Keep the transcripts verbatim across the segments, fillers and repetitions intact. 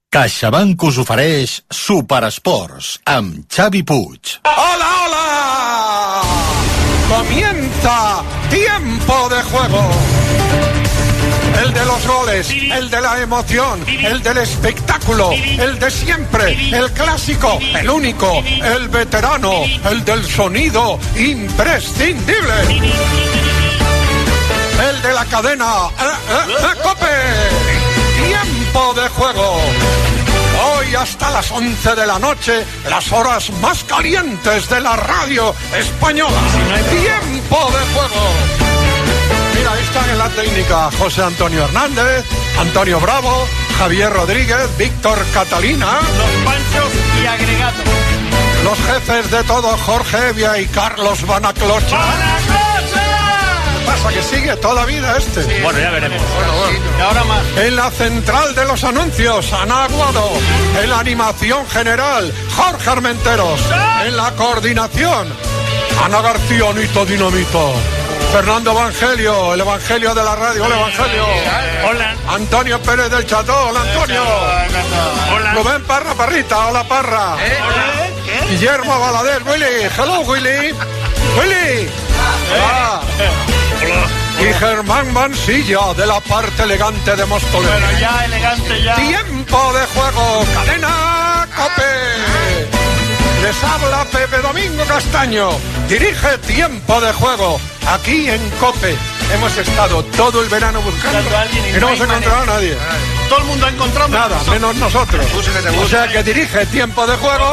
CaixaBank us ofereix Superesports amb Xavi Puig. ¡Hola, hola! Comienza Tiempo de Juego. El de los goles, el de la emoción, el del espectáculo, el de siempre, el clásico, el único, el veterano, el del sonido imprescindible. El de la cadena eh, eh, eh, COPE. Tiempo de Juego. Hoy hasta las once de la noche, las horas más calientes de la radio española. Tiempo de Juego. Mira, ahí están en la técnica José Antonio Hernández, Antonio Bravo, Javier Rodríguez, Víctor Catalina. Los Panchos y Agregato. Los jefes de todo, Jorge Evia y Carlos Banaclocha. ¡Banaclocha! ¿Qué pasa? Que sigue toda la vida este. Sí, bueno, ya veremos. Bueno, bueno. Y ahora más. En la central de los anuncios, Ana Aguado. En la animación general, Jorge Armenteros. ¿Sí? En la coordinación, Ana García, Nito Dinamito. Fernando Evangelio, el Evangelio de la radio. Hola, Evangelio. Hola. Antonio Pérez del Cható. Hola, Antonio. Hola. Rubén Parra Parrita. Hola, Parra. ¿Eh? Hola. ¿Qué? Guillermo Balader. Willy. Hello, Willy. Willy. Ah. Hola. Y Germán Mansilla, de la parte elegante de Móstoles. Bueno, ya, elegante ya. Tiempo de Juego. Cadena COPE. Les habla Pepe Domingo Castaño. Dirige Tiempo de Juego. Aquí en COPE. Hemos estado todo el verano buscando y no hemos encontrado a nadie. Todo el mundo ha encontrado nada, menos nosotros. O sea que dirige Tiempo de Juego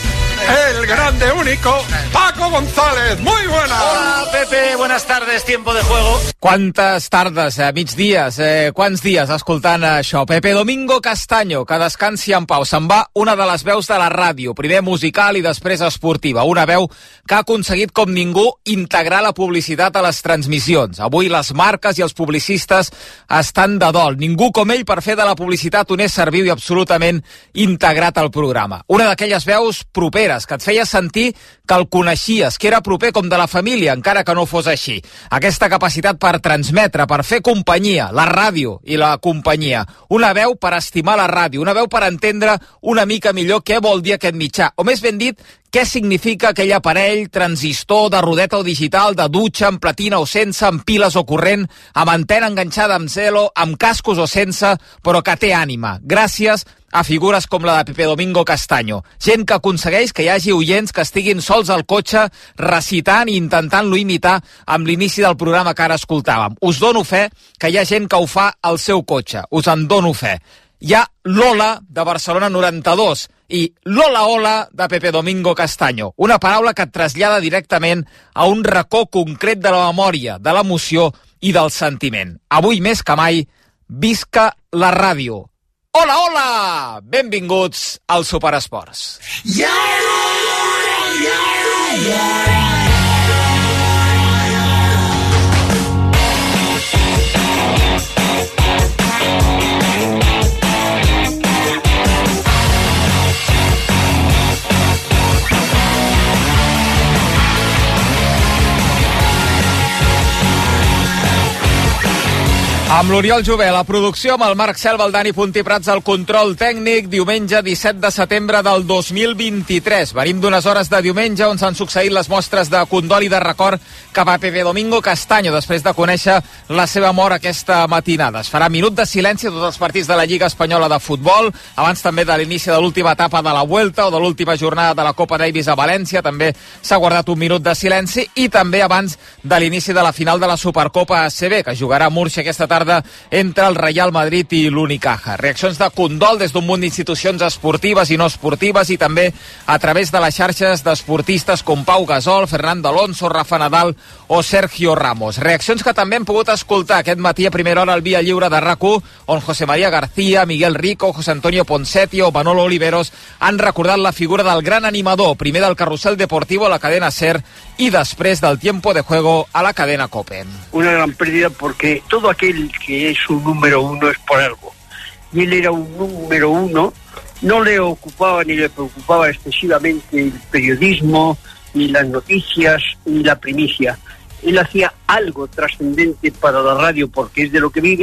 el grande único Paco González. Muy buenas. Hola, Pepe, buenas tardes, Tiempo de Juego. Quantes tardes, eh, migdies, eh, quants dies escoltant això. Pepe Domingo Castaño, que descansi en pau. Se'n va una de les veus de la ràdio, primer musical i després esportiva. Una veu que ha aconseguit com ningú integrar la publicitat a les transmissions. Avui les marques i els publicistes estan de dol. Ningú com ell per fer de la publicitat un ésser viu i absolutament integrat al programa. Una d'aquelles veus properes, que et feia sentir que el coneixies, que era proper com de la família, encara que no fos així. Aquesta capacitat per transmetre, per fer companyia, la ràdio i la companyia. Una veu per estimar la ràdio, una veu per entendre una mica millor què vol dir aquest mitjà, o més ben dit, què significa aquell aparell, transistor, de rodeta o digital, de dutxa, amb platina o sense, amb piles o corrent, amb antena enganxada amb celo, amb cascos o sense, però que té ànima. Gràcies a figures com la de Pepe Domingo Castaño. Gent que aconsegueix que hi hagi oients que estiguin sols al cotxe recitant i intentant-lo imitar amb l'inici del programa que ara escoltàvem. Us dono fe que hi ha gent que ho fa al seu cotxe. Us en dono fe. Hi ha Lola, de Barcelona noranta-dos, i Lola Ola, de Pepe Domingo Castaño. Una paraula que et trasllada directament a un racó concret de la memòria, de l'emoció i del sentiment. Avui més que mai, visca la ràdio. Hola, hola! Benvinguts al Superesports. Yeah, yeah, yeah, yeah. Amb l'Oriol Jové, la producció, amb el Marc Selva, el Dani Puntí Prats, el control tècnic, diumenge disset de setembre del dos mil vint-i-tres. Venim d'unes hores de diumenge on s'han succeït les mostres de condol i de record cap a Pepe Domingo Castaño, després de conèixer la seva mort aquesta matinada. Es farà minut de silenci a tots els partits de la Lliga Espanyola de Futbol, abans també de l'inici de l'última etapa de la Vuelta o de l'última jornada de la Copa Davis a València, també s'ha guardat un minut de silenci, i també abans de l'inici de la final de la Supercopa A C B, que jugarà a Múrcia aquesta tarda entre el Real Madrid i l'Unicaja. Reaccions de condol des d'un munt d'institucions esportives i no esportives, i també a través de les xarxes d'esportistes com Pau Gasol, Fernando Alonso, Rafa Nadal o Sergio Ramos. Reaccions que també hem pogut escoltar aquest matí a primera hora al Via Lliure de RAC u, on José María García, Miguel Rico, José Antonio Ponseti o Manolo Oliveros han recordat la figura del gran animador, primer del Carrusel Deportivo a la cadena SER y després del Tiempo de Juego a la cadena COPE. Una gran pérdida porque todo aquel que es un número uno es por algo. Y él era un número uno, no le ocupaba ni le preocupaba excesivamente el periodismo, ni las noticias, ni la primicia. Él hacía algo trascendente para la radio porque es de lo que vive,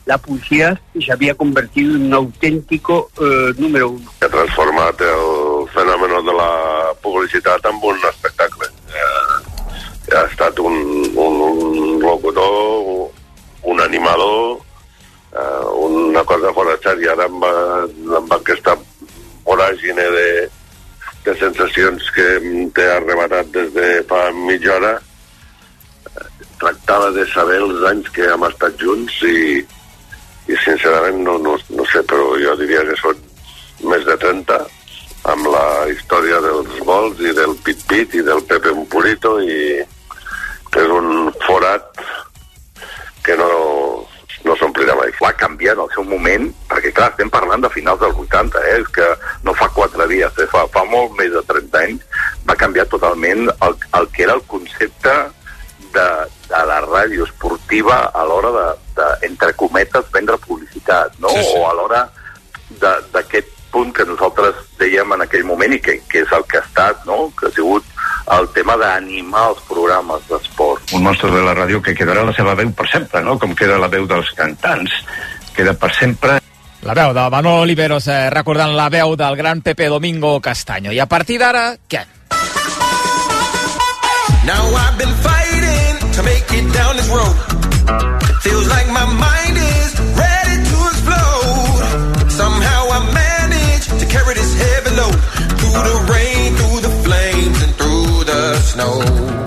la publicidad se había convertido en un auténtico eh, número uno. Ha transformat el fenòmeno de la publicitat en un espectacle. Ha, ha estat un, un, un locutor, un animador, eh, una cosa fora de sèrie. Ara amb, amb aquesta voràgine de, de sensacions que t'he arrebatat des de fa mitja hora, tractava de saber els anys que hem estat junts i, i sincerament no, no, no sé, però jo diria que són més de trenta, amb la història dels gols i del pit-pit i del Pepe Purito, i que és un forat que no, no s'omplirà mai. Va canviar en el seu moment, perquè clar, estem parlant de finals dels vuitanta, eh? És que no fa quatre dies, eh? fa, fa molt més de trenta anys, va canviar totalment el, el que era el concepte de, de la ràdio esportiva a l'hora de, de, entre cometes, vendre publicitat, no? Sí, sí. O a l'hora d'aquest punt que nosaltres dèiem en aquell moment i que, que és el que ha estat, no? Que ha sigut el tema d'animar els programes d'esport. Un monstre de la ràdio que quedarà la seva veu per sempre, no? Com queda la veu dels cantants, queda per sempre. La veu de Manolo Oliveros, eh, recordant la veu del gran Pepe Domingo Castaño. I a partir d'ara, què? Now I've been fighting to make it down this road. Feels like my mind is ready to explode. Somehow I managed to carry this heavy load through the rain, through the flames and through the snow.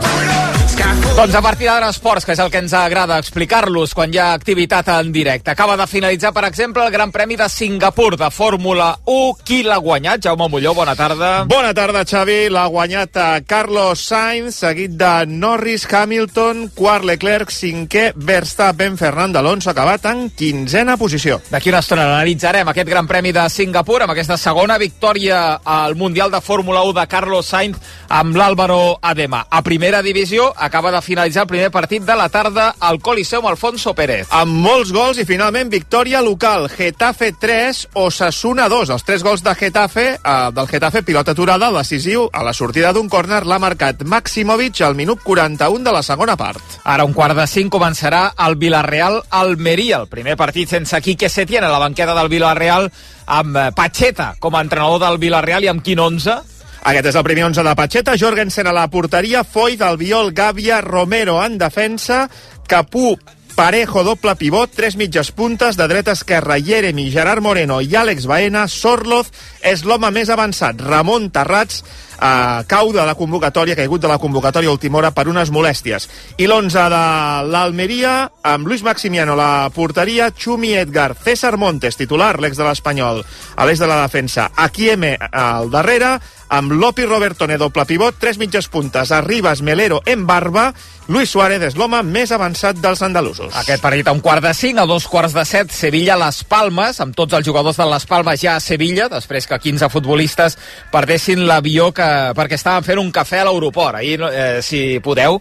Doncs a partir d'ara esports, que és el que ens agrada explicar-los quan hi ha activitat en directe. Acaba de finalitzar, per exemple, el Gran Premi de Singapur de Fórmula u. Qui l'ha guanyat? Jaume Molló, bona tarda. Bona tarda, Xavi. L'ha guanyat Carlos Sainz, seguit de Norris, Hamilton, quart Leclerc, cinquè Verstappen, Fernando Alonso, acabat en quinzena posició. D'aquí una estona analitzarem aquest Gran Premi de Singapur amb aquesta segona victòria al Mundial de Fórmula u de Carlos Sainz amb l'Álvaro Adema. A primera divisió acaba de finalitzar el primer partit de la tarda al Coliseum Alfonso Pérez. Amb molts gols i finalment victòria local. Getafe tres, Osasuna dos. Els tres gols de Getafe, eh, del Getafe, pilota aturada, decisiu, a la sortida d'un córner l'ha marcat Maximovic al minut quaranta-un de la segona part. Ara un quart de cinc començarà el Villarreal-Almeria, el primer partit sense Quique Setién a la banqueta del Villarreal, amb Pacheta com a entrenador del Villarreal i amb quin onze? Aquest és el primer onze de Pacheta. Jorgensen a la porteria, Foyt, Albiol, Gàbia, Romero en defensa, Capú, Parejo, doble pivot, tres mitges puntes, de dreta a esquerra, Jeremy, Gerard Moreno i Àlex Baena. Sorloz és l'home més avançat. Ramon Terrats eh, cau de la convocatòria, caigut de la convocatòria a última hora per unes molèsties. I l'onze de l'Almeria, amb Luis Maximiano a la porteria, Chumi Edgar, César Montes, titular, l'ex de l'Espanyol, a l'eix de la defensa, Akieme al darrere, amb Lopi Robertone, doble pivot, tres mitges puntes, Arribas, Melero, en barba. Luis Suárez és l'home més avançat dels andalusos. Aquest partit a un quart de cinc, a dos quarts de set, Sevilla-Las Palmes, amb tots els jugadors de Las Palmes ja a Sevilla, després que quinze futbolistes perdessin l'avió que, perquè estaven fent un cafè a l'aeroport. Ahir, eh, si podeu,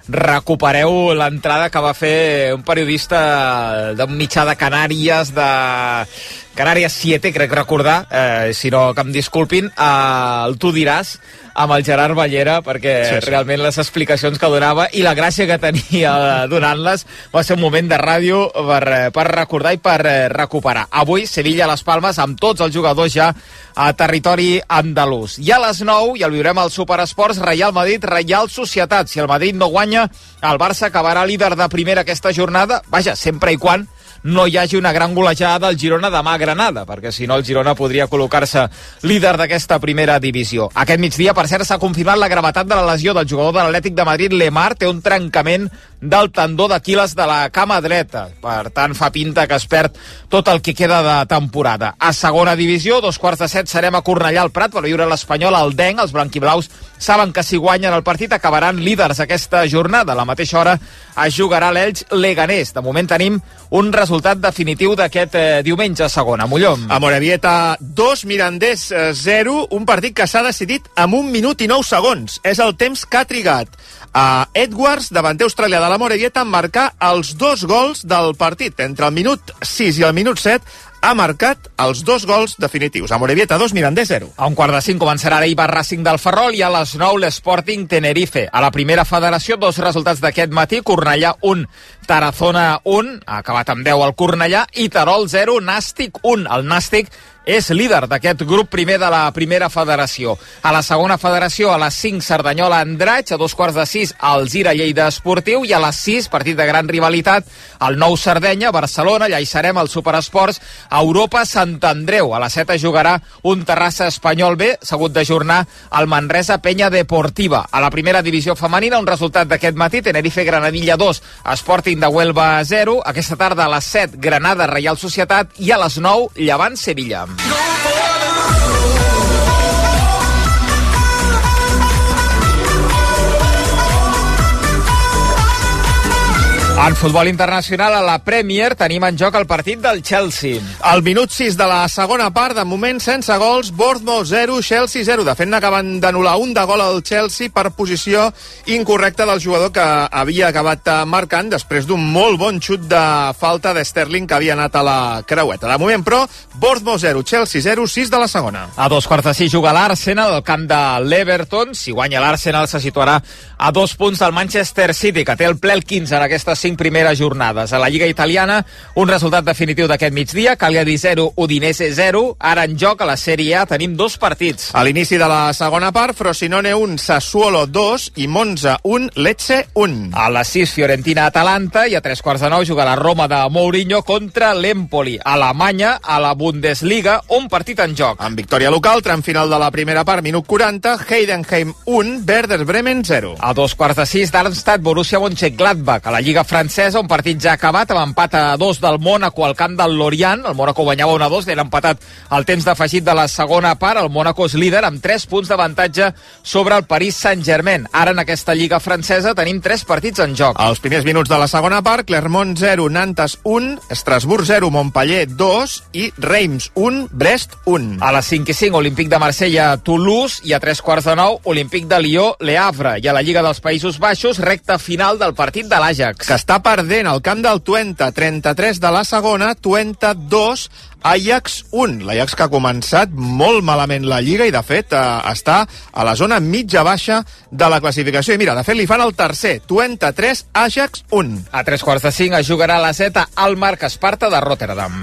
recupereu l'entrada que va fer un periodista d'un mitjà de Canàries, de Canàries siete, crec recordar, eh, si no que em disculpin, eh, el Tu diràs, amb el Gerard Ballera, perquè sí, sí. realment les explicacions que donava i la gràcia que tenia donant-les va ser un moment de ràdio per, per recordar i per recuperar. Avui, Sevilla-Las Palmes, amb tots els jugadors ja a territori andalús. I a les nou, i el viurem al Superesports, Real Madrid, Real Societat. Si el Madrid no guanya, el Barça acabarà líder de primera aquesta jornada, vaja, sempre i quan no hi hagi una gran golejada del Girona demà a Granada, perquè si no el Girona podria col·locar-se líder d'aquesta primera divisió. Aquest migdia, per cert, s'ha confirmat la gravetat de la lesió del jugador de l'Atlètic de Madrid, Lemar, té un trencament del tendó d'Aquil·les de la cama dreta. Per tant, fa pinta que es perd tot el que queda de temporada. A segona divisió, dos quarts de set, serem a Cornellà al Prat per viure l'Espanyol al Denc. Els blanquiblaus saben que si guanyen el partit acabaran líders aquesta jornada. A la mateixa hora es jugarà l'Elx Leganés. De moment tenim un resultat definitiu d'aquest eh, diumenge a segona. Mollom. A Morevieta dos, Mirandés zero, un partit que s'ha decidit amb un minut i nou segons. És el temps que ha trigat a Edwards, davanter australià de la Morevieta, en marcar els dos gols del partit. Entre el minut sis i el minut set ha marcat els dos gols definitius. A Morevieta dos, Mirandés zero. A un quart de cinc començarà l'Eibar Racing del Ferrol i a les nou l'Sporting Tenerife. A la primera federació, dos resultats d'aquest matí. Cornellà un, Tarazona un, ha acabat amb deu el Cornellà, i Terol zero, Nàstic un. El Nàstic és líder d'aquest grup primer de la primera federació. A la segona federació, a les cinc, Cerdanyola Andratx, a dos quarts de sis, el Zira Lleida Esportiu, i a les sis, partit de gran rivalitat, el Nou Sardenya, Barcelona, allà hi serem al Superesports, Europa Sant Andreu. A les set es jugarà un Terrassa Espanyol B, s'ha hagut d'ajornar el Manresa Penya Deportiva. A la primera divisió femenina, un resultat d'aquest matí, Tenerife Granadilla dos, Sporting de Huelva zero, aquesta tarda a les set, Granada Reial Societat, i a les nou, Llevant Sevilla. En futbol internacional, a la Premier, tenim en joc el partit del Chelsea. Al minut sis de la segona part, de moment sense gols, Bournemouth zero, Chelsea zero. De fet, n'acaben d'anul·lar un de gol al Chelsea per posició incorrecta del jugador que havia acabat marcant després d'un molt bon xut de falta de Sterling que havia anat a la creueta. De moment, però, Bournemouth zero, Chelsea zero, sis de la segona. A dos quarts de sis juga l'Arsenal al camp de l'Everton. Si guanya l'Arsenal, se situarà a dos punts del Manchester City, que té el ple el quinze en aquestes cinc primeres jornades. A la Lliga Italiana, un resultat definitiu d'aquest migdia, Cagliari zero, Udinese zero. Ara en joc a la Sèrie A tenim dos partits. A l'inici de la segona part, Frosinone un, Sassuolo dos i Monza un, Lecce un. A les sis, Fiorentina-Atalanta, i a tres quarts de nou juga la Roma de Mourinho contra l'Empoli. A Alemanya, a la Bundesliga, un partit en joc. En victòria local, tram final de la primera part, minut quaranta, Heidenheim un, Werder Bremen zero. A dos quarts de sis, Darmstadt, Borussia Mönchengladbach. A la Lliga francesa, un partit ja acabat amb empat a dos del Mónaco al camp del Lorient. El Mónaco guanyava un a dos, l'era empatat al temps d'afegit de la segona part. El Mónaco és líder amb tres punts d'avantatge sobre el Paris Saint-Germain. Ara en aquesta Lliga francesa tenim tres partits en joc. Als primers minuts de la segona part, Clermont zero, Nantes un, Estrasburg zero, Montpellier dos i Reims un, Brest un. A les cinc i cinc, Olímpic de Marsella, Toulouse, i a tres quarts de nou, Olímpic de Lió, Le Havre. I a la Lliga dels Països Baixos, recta final del partit de l'Ajax, que està perdent al camp del Twente, trenta-tres de la segona, Twente dos, Ajax un. L'Ajax que ha començat molt malament la Lliga i, de fet, eh, està a la zona mitja-baixa de la classificació. I mira, de fet, li fan el tercer, Twente tres, Ajax un. A tres quarts de cinc es jugarà la Zeta al Marc Esparta de Rotterdam.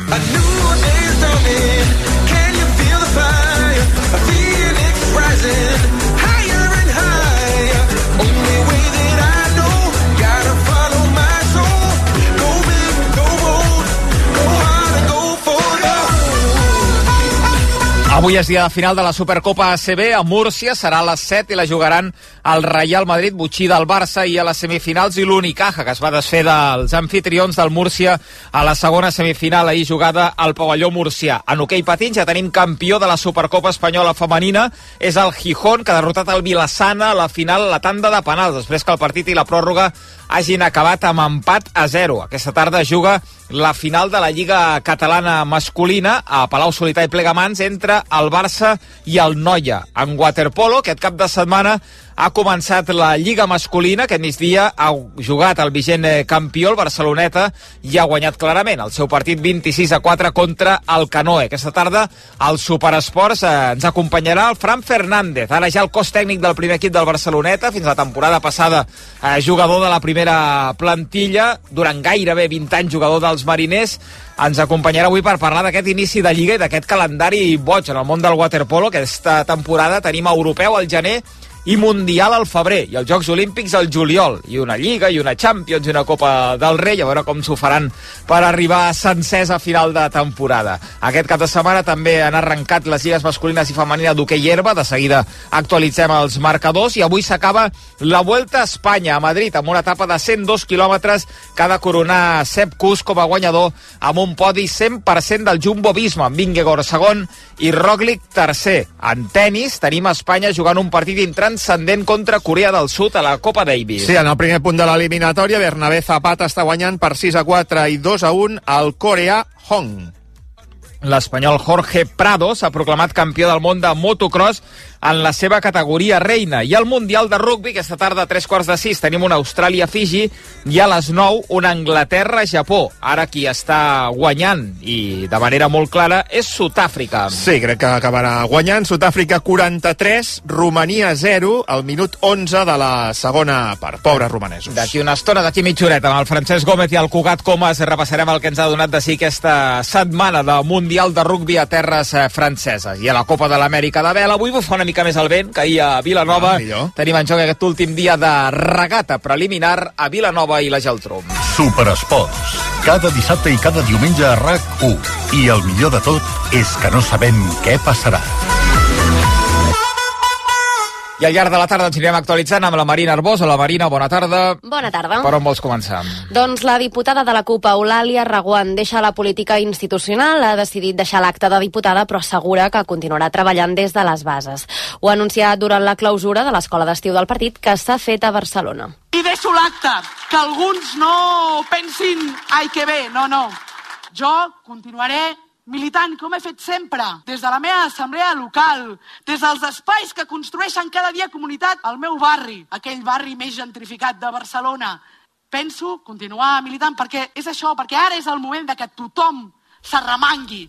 Avui és dia de final de la Supercopa A C B a Múrcia, serà a les set i la jugaran el Real Madrid, botxí del Barça, i a les semifinals i l'Unicaja, que es va desfer dels anfitrions del Múrcia a la segona semifinal ahir jugada al pavelló murcià. En hoquei patins ja tenim campió de la Supercopa Espanyola femenina, és el Gijón, que ha derrotat el Vilassana a la final a la tanda de penals, després que el partit i la pròrroga hagin acabat amb empat a zero. Aquesta tarda juga la final de la Lliga Catalana masculina a Palau Solità i Plegamans entre el Barça i el Noia. En waterpolo, aquest cap de setmana ha començat la Lliga masculina. Aquest migdia ha jugat el vigent campió, el Barceloneta, i ha guanyat clarament el seu partit vint-i-sis a quatre contra el Canoe. Aquesta tarda al Superesports eh, ens acompanyarà el Fran Fernández, ara ja el cos tècnic del primer equip del Barceloneta, fins la temporada passada eh, jugador de la primera plantilla, durant gairebé vint anys jugador dels Mariners. Ens acompanyarà avui per parlar d'aquest inici de Lliga i d'aquest calendari boig en el món del waterpolo. Aquesta temporada tenim europeu al gener i Mundial al febrer, i els Jocs Olímpics al juliol, i una Lliga, i una Champions, i una Copa del Rei, a veure com s'ho faran per arribar sencers a final de temporada. Aquest cap de setmana també han arrencat les lligues masculines i femenines d'hoquei herba, de seguida actualitzem els marcadors, i avui s'acaba la Vuelta a Espanya, a Madrid, amb una etapa de cent dos quilòmetres que ha de coronar Sepp Kuss com a guanyador, amb un podi cent per cent del Jumbo-Visma, amb Vingegaard segon i Roglic tercer. En tenis tenim a Espanya jugant un partit intranscendent contra Corea del Sud a la Copa Davis. Sí, en el primer punt de l'eliminatòria, Bernabé Zapata està guanyant per sis a quatre i dos a un al coreà Hong. L'espanyol Jorge Prado s'ha proclamat campió del món de motocross en la seva categoria reina. I al Mundial de Rugbi, aquesta tarda a tres quarts de sis, tenim una Austràlia-Fiji i a les nou una Anglaterra-Japó. Ara qui està guanyant, i de manera molt clara, és Sud-àfrica. Sí, crec que acabarà guanyant. Sud-àfrica quaranta-tres, Romania zero, al minut onze de la segona part. Pobres romanesos. D'aquí una estona, d'aquí mitja horeta, amb el Francesc Gómez i el Cugat Comas, repassarem el que ens ha donat de sí aquesta setmana de Mundial de Rugbi a terres franceses. I a la Copa de l'Amèrica de Vela, avui bufa una mica més el vent, que ahir a Vilanova ah, tenim en joc aquest últim dia de regata preliminar a Vilanova i la Geltrú. Superesports, cada dissabte i cada diumenge a R A C u. I el millor de tot és que no sabem què passarà. I al llarg de la tarda ens anirem actualitzant amb la Marina Arbós. Hola Marina, bona tarda. Bona tarda. Per on vols començar? Doncs la diputada de la CUP, Eulàlia Reguant, deixa la política institucional, ha decidit deixar l'acte de diputada, però assegura que continuarà treballant des de les bases. Ho ha anunciat durant la clausura de l'escola d'estiu del partit, que s'ha fet a Barcelona. I deixo l'acte, que alguns no pensin ai que bé, no, no. Jo continuaré militant, com he fet sempre, des de la meva assemblea local, des dels espais que construeixen cada dia comunitat al meu barri, aquell barri més gentrificat de Barcelona. Penso continuar militant perquè és això, perquè ara és el moment de que tothom s'arremangui.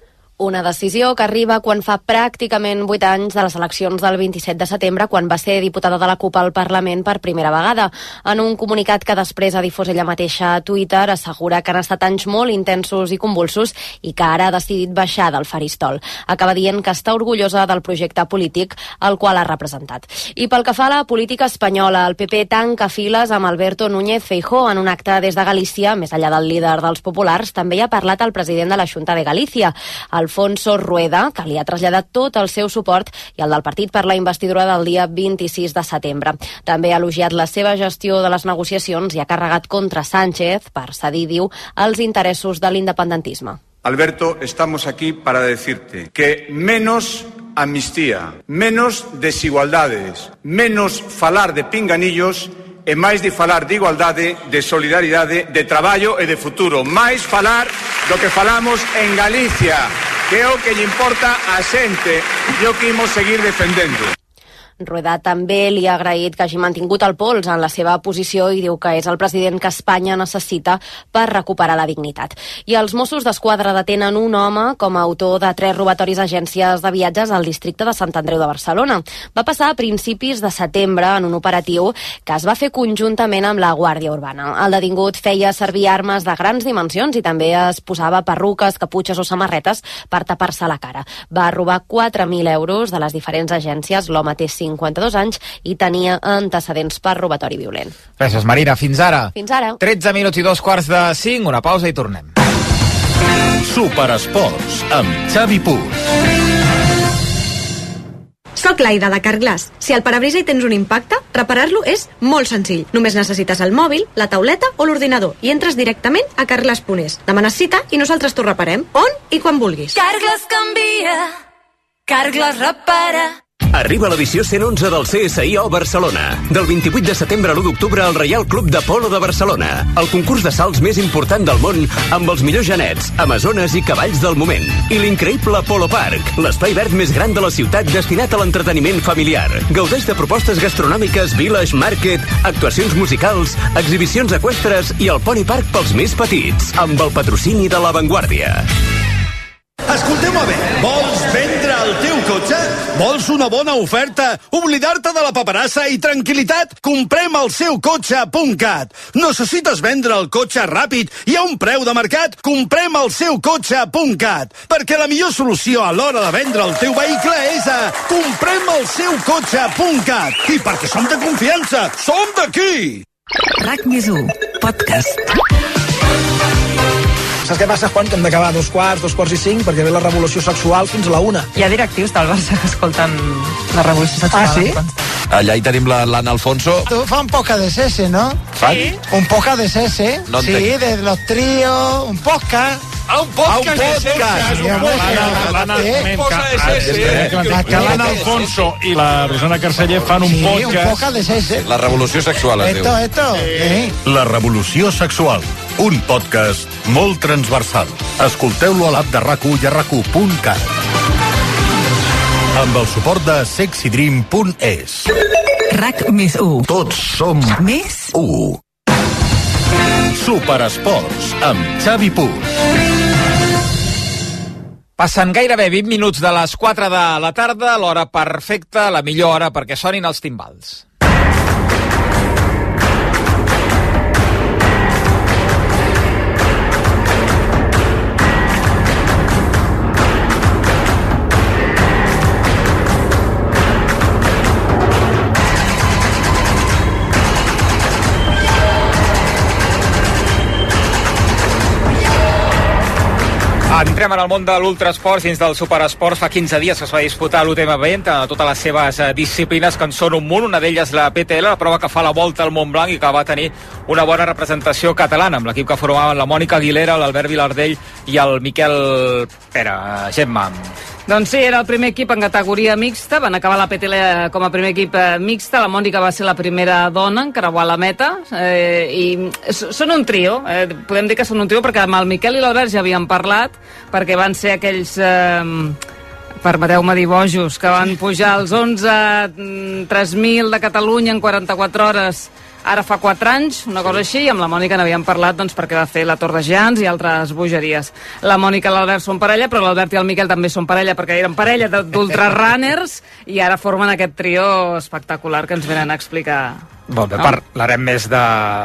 Una decisió que arriba quan fa pràcticament vuit anys de les eleccions del vint-i-set de setembre, quan va ser diputada de la CUP al Parlament per primera vegada. En un comunicat que després ha difós ella mateixa a Twitter, assegura que han estat anys molt intensos i convulsos i que ara ha decidit baixar del faristol. Acaba dient que està orgullosa del projecte polític al qual ha representat. I pel que fa a la política espanyola, el P P tanca files amb Alberto Núñez Feijóo en un acte des de Galícia. Més enllà del líder dels populars, també hi ha parlat el president de la Xunta de Galícia, el Alfonso Rueda, que li ha traslladat tot el seu suport, i el del partit per la investidura del dia vint-i-sis de setembre. També ha elogiat la seva gestió de les negociacions i ha carregat contra Sánchez per cedir, diu, els interessos de l'independentisme. Alberto, estamos aquí para decirte que menos amnistía, menos desigualdades, menos falar de pinganillos e máis de falar de igualdade, de solidaridade, de traballo e de futuro. Máis falar do que falamos en Galicia, que é o que lle importa a xente e o que imos seguir defendendo. Rueda també li ha agraït que hagi mantingut el pols en la seva posició i diu que és el president que Espanya necessita per recuperar la dignitat. I els Mossos d'Esquadra detenen un home com a autor de tres robatoris a agències de viatges al districte de Sant Andreu de Barcelona. Va passar a principis de setembre en un operatiu que es va fer conjuntament amb la Guàrdia Urbana. El detingut feia servir armes de grans dimensions i també es posava perruques, caputxes o samarretes per tapar-se la cara. Va robar quatre mil euros de les diferents agències. L'home té cinquanta-dos anys i tenia antecedents per robatori violent. Gràcies, Marina. Fins ara. Fins ara. tretze minuts i dos quarts de cinc, una pausa i tornem. Superesports amb Xavi Puig. Soc l'Aida de Carglass. Si al parabrisa hi tens un impacte, reparar-lo és molt senzill. Només necessites el mòbil, la tauleta o l'ordinador i entres directament a carglass punt es. Demanes cita i nosaltres t'ho reparem on i quan vulguis. Carglass canvia, Carglass repara. Arriba l'edició cent onze del C S I O Barcelona. Del vint-i-vuit de setembre a l'u d'octubre al Reial Club de Polo de Barcelona. El concurs de salts més important del món amb els millors genets, amazones i cavalls del moment. I l'increïble Polo Park, l'espai verd més gran de la ciutat destinat a l'entreteniment familiar. Gaudeix de propostes gastronòmiques, village, market, actuacions musicals, exhibicions eqüestres i el Pony Park pels més petits, amb el patrocini de La Vanguardia. Escolteu-me bé, vols vendre el teu cotxe? Vols una bona oferta? Oblidar-te de la paperassa i tranquil·litat? Comprem el seu cotxe punt cat. Necessites vendre el cotxe ràpid i a un preu de mercat? Comprem el seu cotxe punt cat. Perquè la millor solució a l'hora de vendre el teu vehicle és a comprem el seu cotxe punt cat. I perquè som de confiança, som d'aquí! RAC més u, podcast. Saps què passa, Juan? Que hem d'acabar a dos quarts, dos quarts i cinc, perquè ve la revolució sexual fins a la una. Hi ha directius del Barça que escolten la revolució sexual. Ah, sí? Allà hi tenim l'Anna Alfonso. Tu fa un poca de sese, ¿no? Sí. Un poca de sese. No sí, de los tríos, un podcast. Ah, un podcast de sese. Que l'Anna Alfonso i la Rosana Carceller fan un podcast. Sí, un podcast de sese. La revolució sexual, es diu. Esto, esto. La revolució sexual. un podcast molt transversal. Escolteu-lo a l'app de RAC u i a rac u punt cat. Amb el suport de sexy dream punt es. RAC més u. Tots som més u. Superesports amb Xavi Puig. Passen gairebé vint minuts de les quatre de la tarda, l'hora perfecta, la millor hora perquè sonin els timbals. Entrem en el món de l'ultrasport dins del superesport. Fa quinze dies que es va disputar l'U T M B a totes les seves disciplines, que en són un munt. Una d'elles la P T L, la prova que fa la volta al Montblanc i que va tenir una bona representació catalana, amb l'equip que formaven la Mònica Aguilera, l'Albert Vilardell i el Miquel Pere. Gemma. Doncs sí, era el primer equip en categoria mixta. Van acabar la P T L com a primer equip mixta. La Mònica va ser la primera dona en creuar la meta. Eh, I són un trio. Eh, podem dir que són un trio perquè amb el Miquel i l'Albert ja havíem parlat, perquè van ser aquells... Eh, permeteu-me dir bojos, que van pujar als onze tres mil de Catalunya en quaranta-quatre hores ara fa quatre anys, una cosa així, i amb la Mònica n'havíem parlat doncs, perquè va fer la Tor de Gegants i altres bogeries. La Mònica i l'Albert són parella, però l'Albert i el Miquel també són parella, perquè eren parella d'ultrarunners i ara formen aquest trio espectacular que ens venen a explicar. Bon, no? Parlarem més de,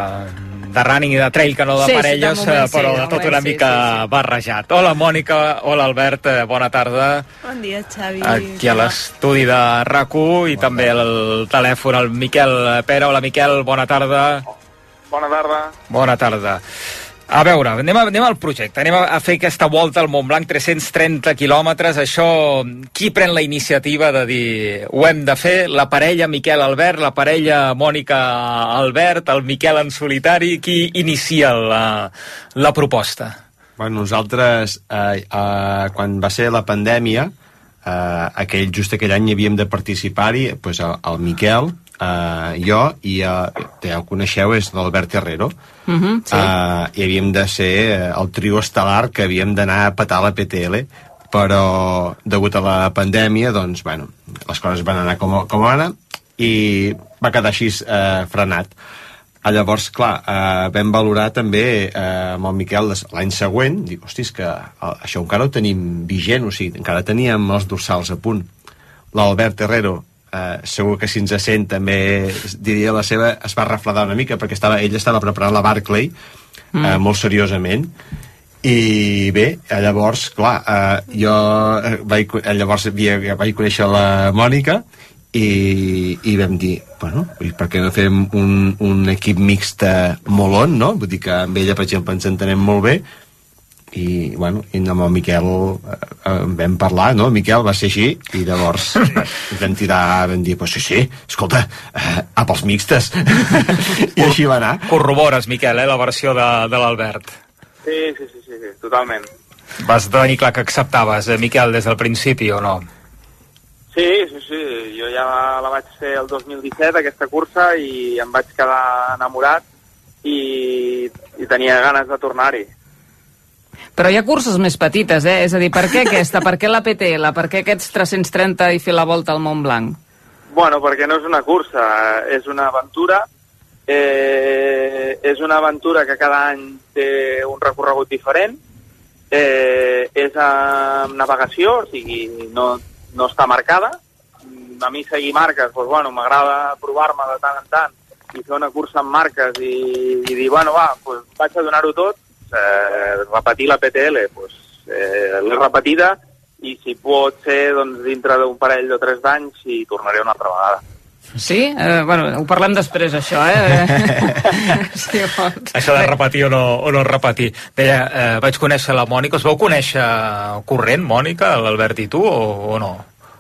de running i de trail que no de sí, parelles, sí, de moment, però sí, de tot moment, una una mica sí, sí. barrejat. Hola Mònica, hola Albert, bona tarda. Bon dia, Xavi. Aquí a l'estudi de RAC u i també al telèfon el Miquel Pere. Hola Miquel, bona tarda. Bona tarda. Bona tarda. A veure, anem, a, anem al projecte, anem a fer aquesta volta al Montblanc, tres-cents trenta quilòmetres. Això, qui pren la iniciativa de dir ho hem de fer? La parella Miquel-Albert, la parella Mònica-Albert, el Miquel en solitari, qui inicia la, la proposta? Bueno, nosaltres, eh, eh, quan va ser la pandèmia, eh, aquell, just aquell any havíem de participar-hi, pues, el, el Miquel, Uh, jo i uh, ja ho coneixeu, és l'Albert Herrero. Uh -huh, sí. uh, i havíem de ser uh, el trio estel·lar que havíem d'anar a petar la P T L, però degut a la pandèmia doncs, bueno, les coses van anar com, com ara i va quedar així uh, frenat. Uh, llavors, clar, uh, vam valorar també uh, amb el Miquel l'any següent, dic, hosti, és que uh, això encara ho tenim vigent, o sigui, encara teníem els dorsals a punt. L'Albert Herrero, Uh, segur que si ens sent també diria la seva, es va refredar una mica perquè estava, ell estava preparant la Barclay mm. uh, molt seriosament i bé, llavors clar, uh, jo vaig, llavors havia, vaig conèixer la Mònica i, i vam dir, bueno, per què no fem un, un equip mixt molon, no? Vull dir que amb ella, per exemple, ens entenem molt bé i, bueno, i amb el Miquel eh, vam parlar, no? El Miquel va ser així i llavors vam tirar, vam dir, pues sí, sí, escolta, eh, a pels mixtes. I així va anar. Corrobores, Miquel, eh, la versió de, de l'Albert. Sí, sí, sí, sí, sí, totalment. Vas tenir clar que acceptaves, eh, Miquel, des del principi o no? Sí, sí, sí, jo ja la vaig fer el dos mil disset, aquesta cursa, i em vaig quedar enamorat i, i tenia ganes de tornar-hi. Però hi ha curses més petites, eh? És a dir, per què aquesta? Per què la P T L? Per què aquests tres-cents trenta i fer la volta al Montblanc? Bueno, perquè no és una cursa, és una aventura. Eh, és una aventura que cada any té un recorregut diferent. Eh, és amb navegació, o sigui, no, no està marcada. A mi seguir marques, doncs, bueno, m'agrada provar-me de tant en tant i fer una cursa amb marques i, i dir, bueno, va, doncs vaig a donar-ho tot. Eh, repetir la P T L, pues, eh, l'he repetida i si pot ser doncs, dintre d'un parell o tres d'anys i tornaré una altra vegada. Sí? Eh, bueno, ho parlem després, això, eh? Sí, això de repetir o no, o no repetir. Deia, eh, vaig conèixer la Mònica. Us vau conèixer corrent, Mònica, l'Albert i tu, o, o no?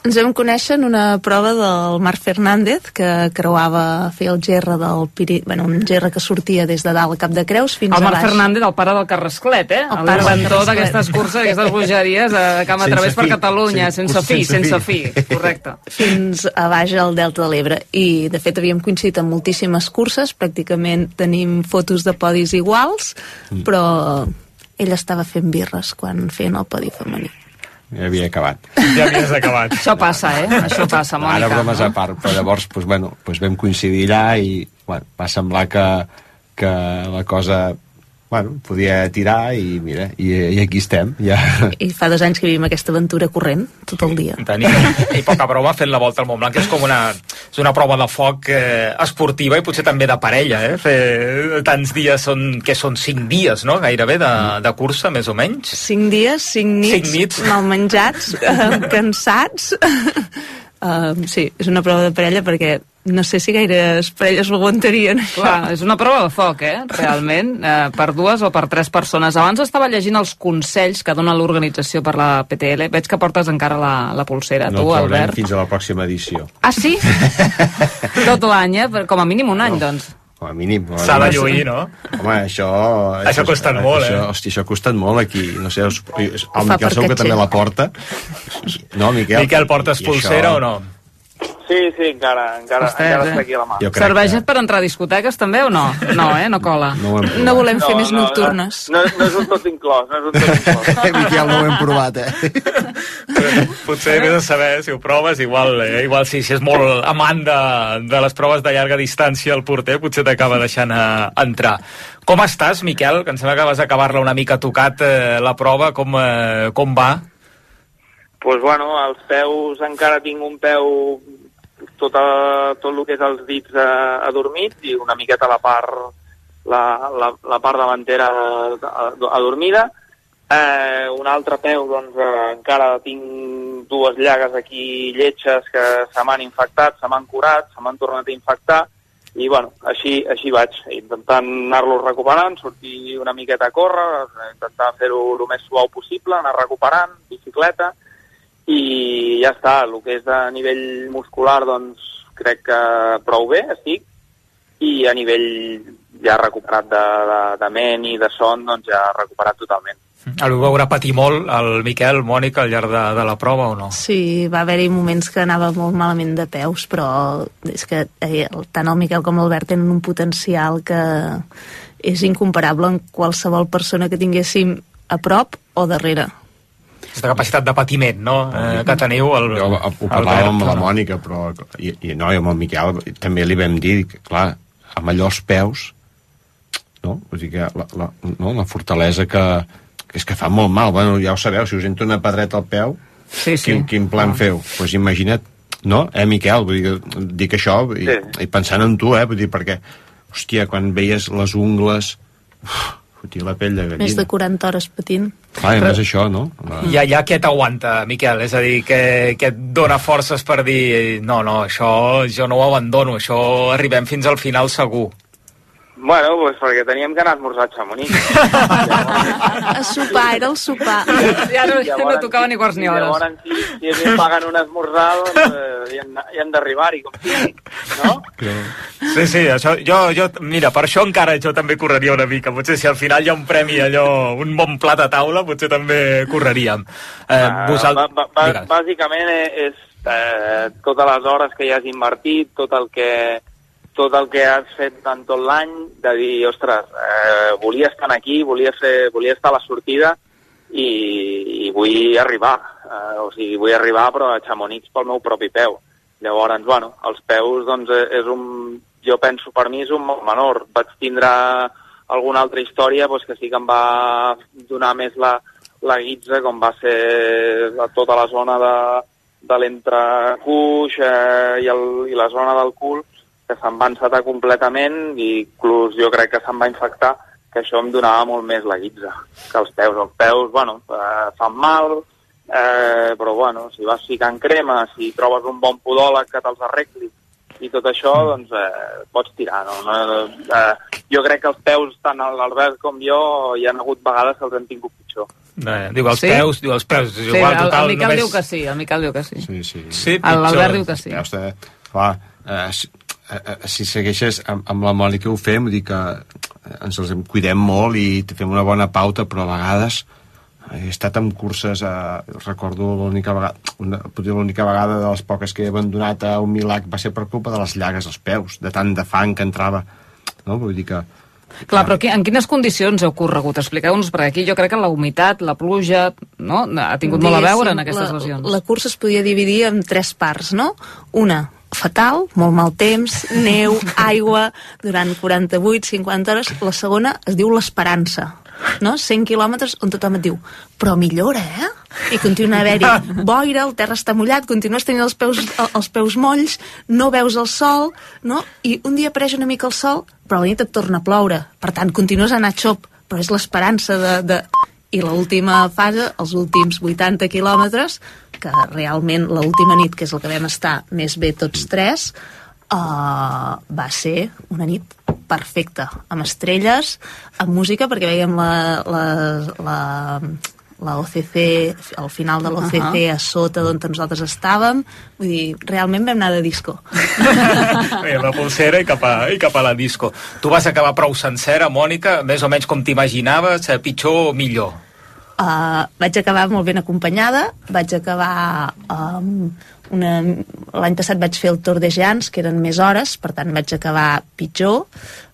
Ens vam conèixer en una prova del Marc Fernández, que creuava, feia el gerra del Piri... bueno, un gerra que sortia des de dalt al Cap de Creus fins a baix. El Marc Fernández, el pare del Carrasclet, eh? El inventor d'aquestes curses, d'aquestes bogeries de Camp a través per Catalunya, sense fi, sense fi, correcte. Fins a baix al Delta de l'Ebre. I, de fet, havíem coincidit en moltíssimes curses, pràcticament tenim fotos de podis iguals, però ell estava fent birres quan feien el podi femení. Ja havia acabat. Ja havies acabat. Això passa, eh? Això passa, Mònica. Ara bromes a part, però llavors doncs, bueno, doncs vam coincidir allà i bueno, va semblar que, que la cosa bueno, podia tirar i mira, i, i aquí estem. Ja. I fa dos anys que vivim aquesta aventura corrent, tot el dia. Tenim, i poca broma fent la volta al Montblanc, que és com una, és una prova de foc eh, esportiva i potser també de parella, eh? Fer tants dies, són, que són cinc dies, no? Gairebé de, de cursa, més o menys. Cinc dies, cinc nits, cinc nits. mal menjats, eh, cansats. Uh, sí, és una prova de parella perquè no sé si gaires parelles ho aguantarien. Clar, és una prova de foc, eh? Realment, eh, per dues o per tres persones. Abans estava llegint els consells que dona l'organització per la P T L. Veig que portes encara la, la pulsera, no tu, Albert. Fins a la pròxima edició. Ah, sí? Tot l'any, eh? Com a mínim un any, no. Doncs. Com a mínim. S'ha de lluir, no? Home, això... Això ha costat molt, això, eh? Hòstia, això ha costat molt aquí. No sé, el, el Miquel segur que també la porta. No, Miquel? Miquel, portes pulsera això... o no? Sí, sí, encara, encara, Vostès, encara eh? està aquí a la mà. Serveix que... per entrar a discoteques també o no? No, eh? No cola. No, no volem fer no, més no, nocturnes. No, no, no és un tot inclòs, no és un tot inclòs. Miquel, no ho hem provat, eh? Potser vés a saber, si ho proves, igual, eh? igual si, si és molt amant de, de les proves de llarga distància el porter, potser t'acaba deixant a, a entrar. Com estàs, Miquel? Que em sembla que vas acabar-la una mica tocat, eh, la prova, com, eh, com va? Doncs pues, bueno, als peus encara tinc un peu tot, a, tot el que és els dits eh, adormits i una miqueta la part, la, la, la part davantera adormida. Eh, un altre peu, doncs, eh, encara tinc dues llagues aquí lletges que se m'han infectat, se m'han curat, se m'han tornat a infectar i, bueno, així, així vaig, intentant anar-los recuperant, sortir una miqueta a córrer, intentar fer-ho el més suau possible, anar recuperant, bicicleta, i ja està, el que és a nivell muscular doncs crec que prou bé estic i a nivell ja recuperat de, de, de ment i de son doncs ja recuperat totalment. El veurà patir molt el Miquel, Mònica, al llarg de, de la prova o no? Sí, va haver-hi moments que anava molt malament de peus, però és que eh, tant el Miquel com l'Albert tenen un potencial que és incomparable amb qualsevol persona que tinguéssim a prop o darrere. Aquesta capacitat de patiment, no?, eh, que teniu. El, jo ho parlàvem amb la Mònica, però i, i, no, i amb el Miquel també li vam dir que, clar, amb allò els peus, no? Vull dir que la, la, no? la fortalesa que, que és que fa molt mal. Bueno, ja ho sabeu, si us entra una pedreta al peu, sí, sí. Quin, quin plan ah. feu? Doncs pues imagina't, no? Eh, Miquel? Vull dir, dic això i, sí. i pensant en tu, eh? Vull dir, perquè, hòstia, quan veies les ungles... Uf, la pell de gallina. Més de quaranta hores patint. Clar, i més això, no? La... Ja, ja què t'aguanta, Miquel? És a dir, que, que et dona forces per dir no, no, això jo no ho abandono, això arribem fins al final segur. Bueno, doncs perquè teníem que anar a esmorzar a Chamonix. A sopar, era el sopar. Ja no, no tocava ni quarts ni hores. Llavors, si, si ells em paguen un esmorzar, doncs eh, hi hem, hi hem d'arribar-hi, com sigui, no? Sí, sí, això, jo, jo, mira, per això encara jo també correria una mica. Potser si al final hi ha un premi, allò, un bon plat a taula, potser també correríem. Eh, uh, vosalt... b- b- bàsicament és eh, totes les hores que hi has invertit, tot el que... tot el que has fet durant tot l'any, de dir, ostres, eh, volia estar aquí, volia, fer, volia estar a la sortida i, i vull arribar. Eh, o sigui, vull arribar però a Chamonix pel meu propi peu. Llavors, bueno, els peus, doncs, és un... Jo penso, per mi és un molt menor. Vaig tindre alguna altra història doncs, que sí que em va donar més la, la guitza, com va ser tota la zona de, de l'entrecuix eh, i, el, i la zona del cul, que se'm va encetar completament i inclús jo crec que se'm va infectar, que això em donava molt més la guitza que els peus. Els peus, bueno, eh, fan mal, eh, però bueno, si vas ficant crema, si trobes un bon podòleg que te'ls arregli i tot això, doncs eh, pots tirar, no? Eh, jo crec que els peus, tant l'Albert com jo, hi ha hagut vegades que els hem tingut pitjor. Eh, diu els Sí? peus, diu els peus, és Sí, igual, el, total, el Miquel només... diu que sí, el Miquel diu que sí. Sí, sí. Sí, L'Albert diu que sí. Veus, eh, clar, eh, si, eh, si segueixes amb, amb la Mònica ho fem, vull dir que ens els cuidem molt i fem una bona pauta, però a vegades he estat en curses, eh, recordo l'única vegada, una, potser l'única vegada de les poques que he abandonat a un Milac va ser per culpa de les llagues als peus, de tant de fang que entrava, no? Vull dir que... Clar, però qui, en quines condicions heu corregut? Expliqueu-nos, perquè aquí jo crec que la humitat, la pluja, no? Ha tingut molt a veure en aquestes la, lesions. La cursa es podia dividir en tres parts, no? Una, fatal, molt mal temps, neu, aigua, durant quaranta-vuit cinquanta hores. La segona es diu l'esperança, no? cent quilòmetres on tothom et diu però millora, eh? I continua a haver-hi boira, el terra està mullat, continues tenint els peus, els peus molls, no veus el sol, no? I un dia apareix una mica el sol, però a la nit et torna a ploure. Per tant, continues a anar a xop, però és l'esperança de, de... I l'última fase, els últims vuitanta quilòmetres, que realment l'última nit, que és el que vam estar més bé tots tres, uh, va ser una nit perfecta, amb estrelles, amb música, perquè veiem la, la, la, la O C C, al final de l'O C C, uh-huh. a sota d'on nosaltres estàvem. Vull dir, realment vam anar de disco. Bé, la pulsera i cap, a, i cap a la disco. Tu vas acabar prou sencera, Mònica, més o menys com t'imaginaves, pitjor o millor? Uh, vaig acabar molt ben acompanyada, vaig acabar... Um, una... L'any passat vaig fer el Tour de Jeans, que eren més hores, per tant vaig acabar pitjor,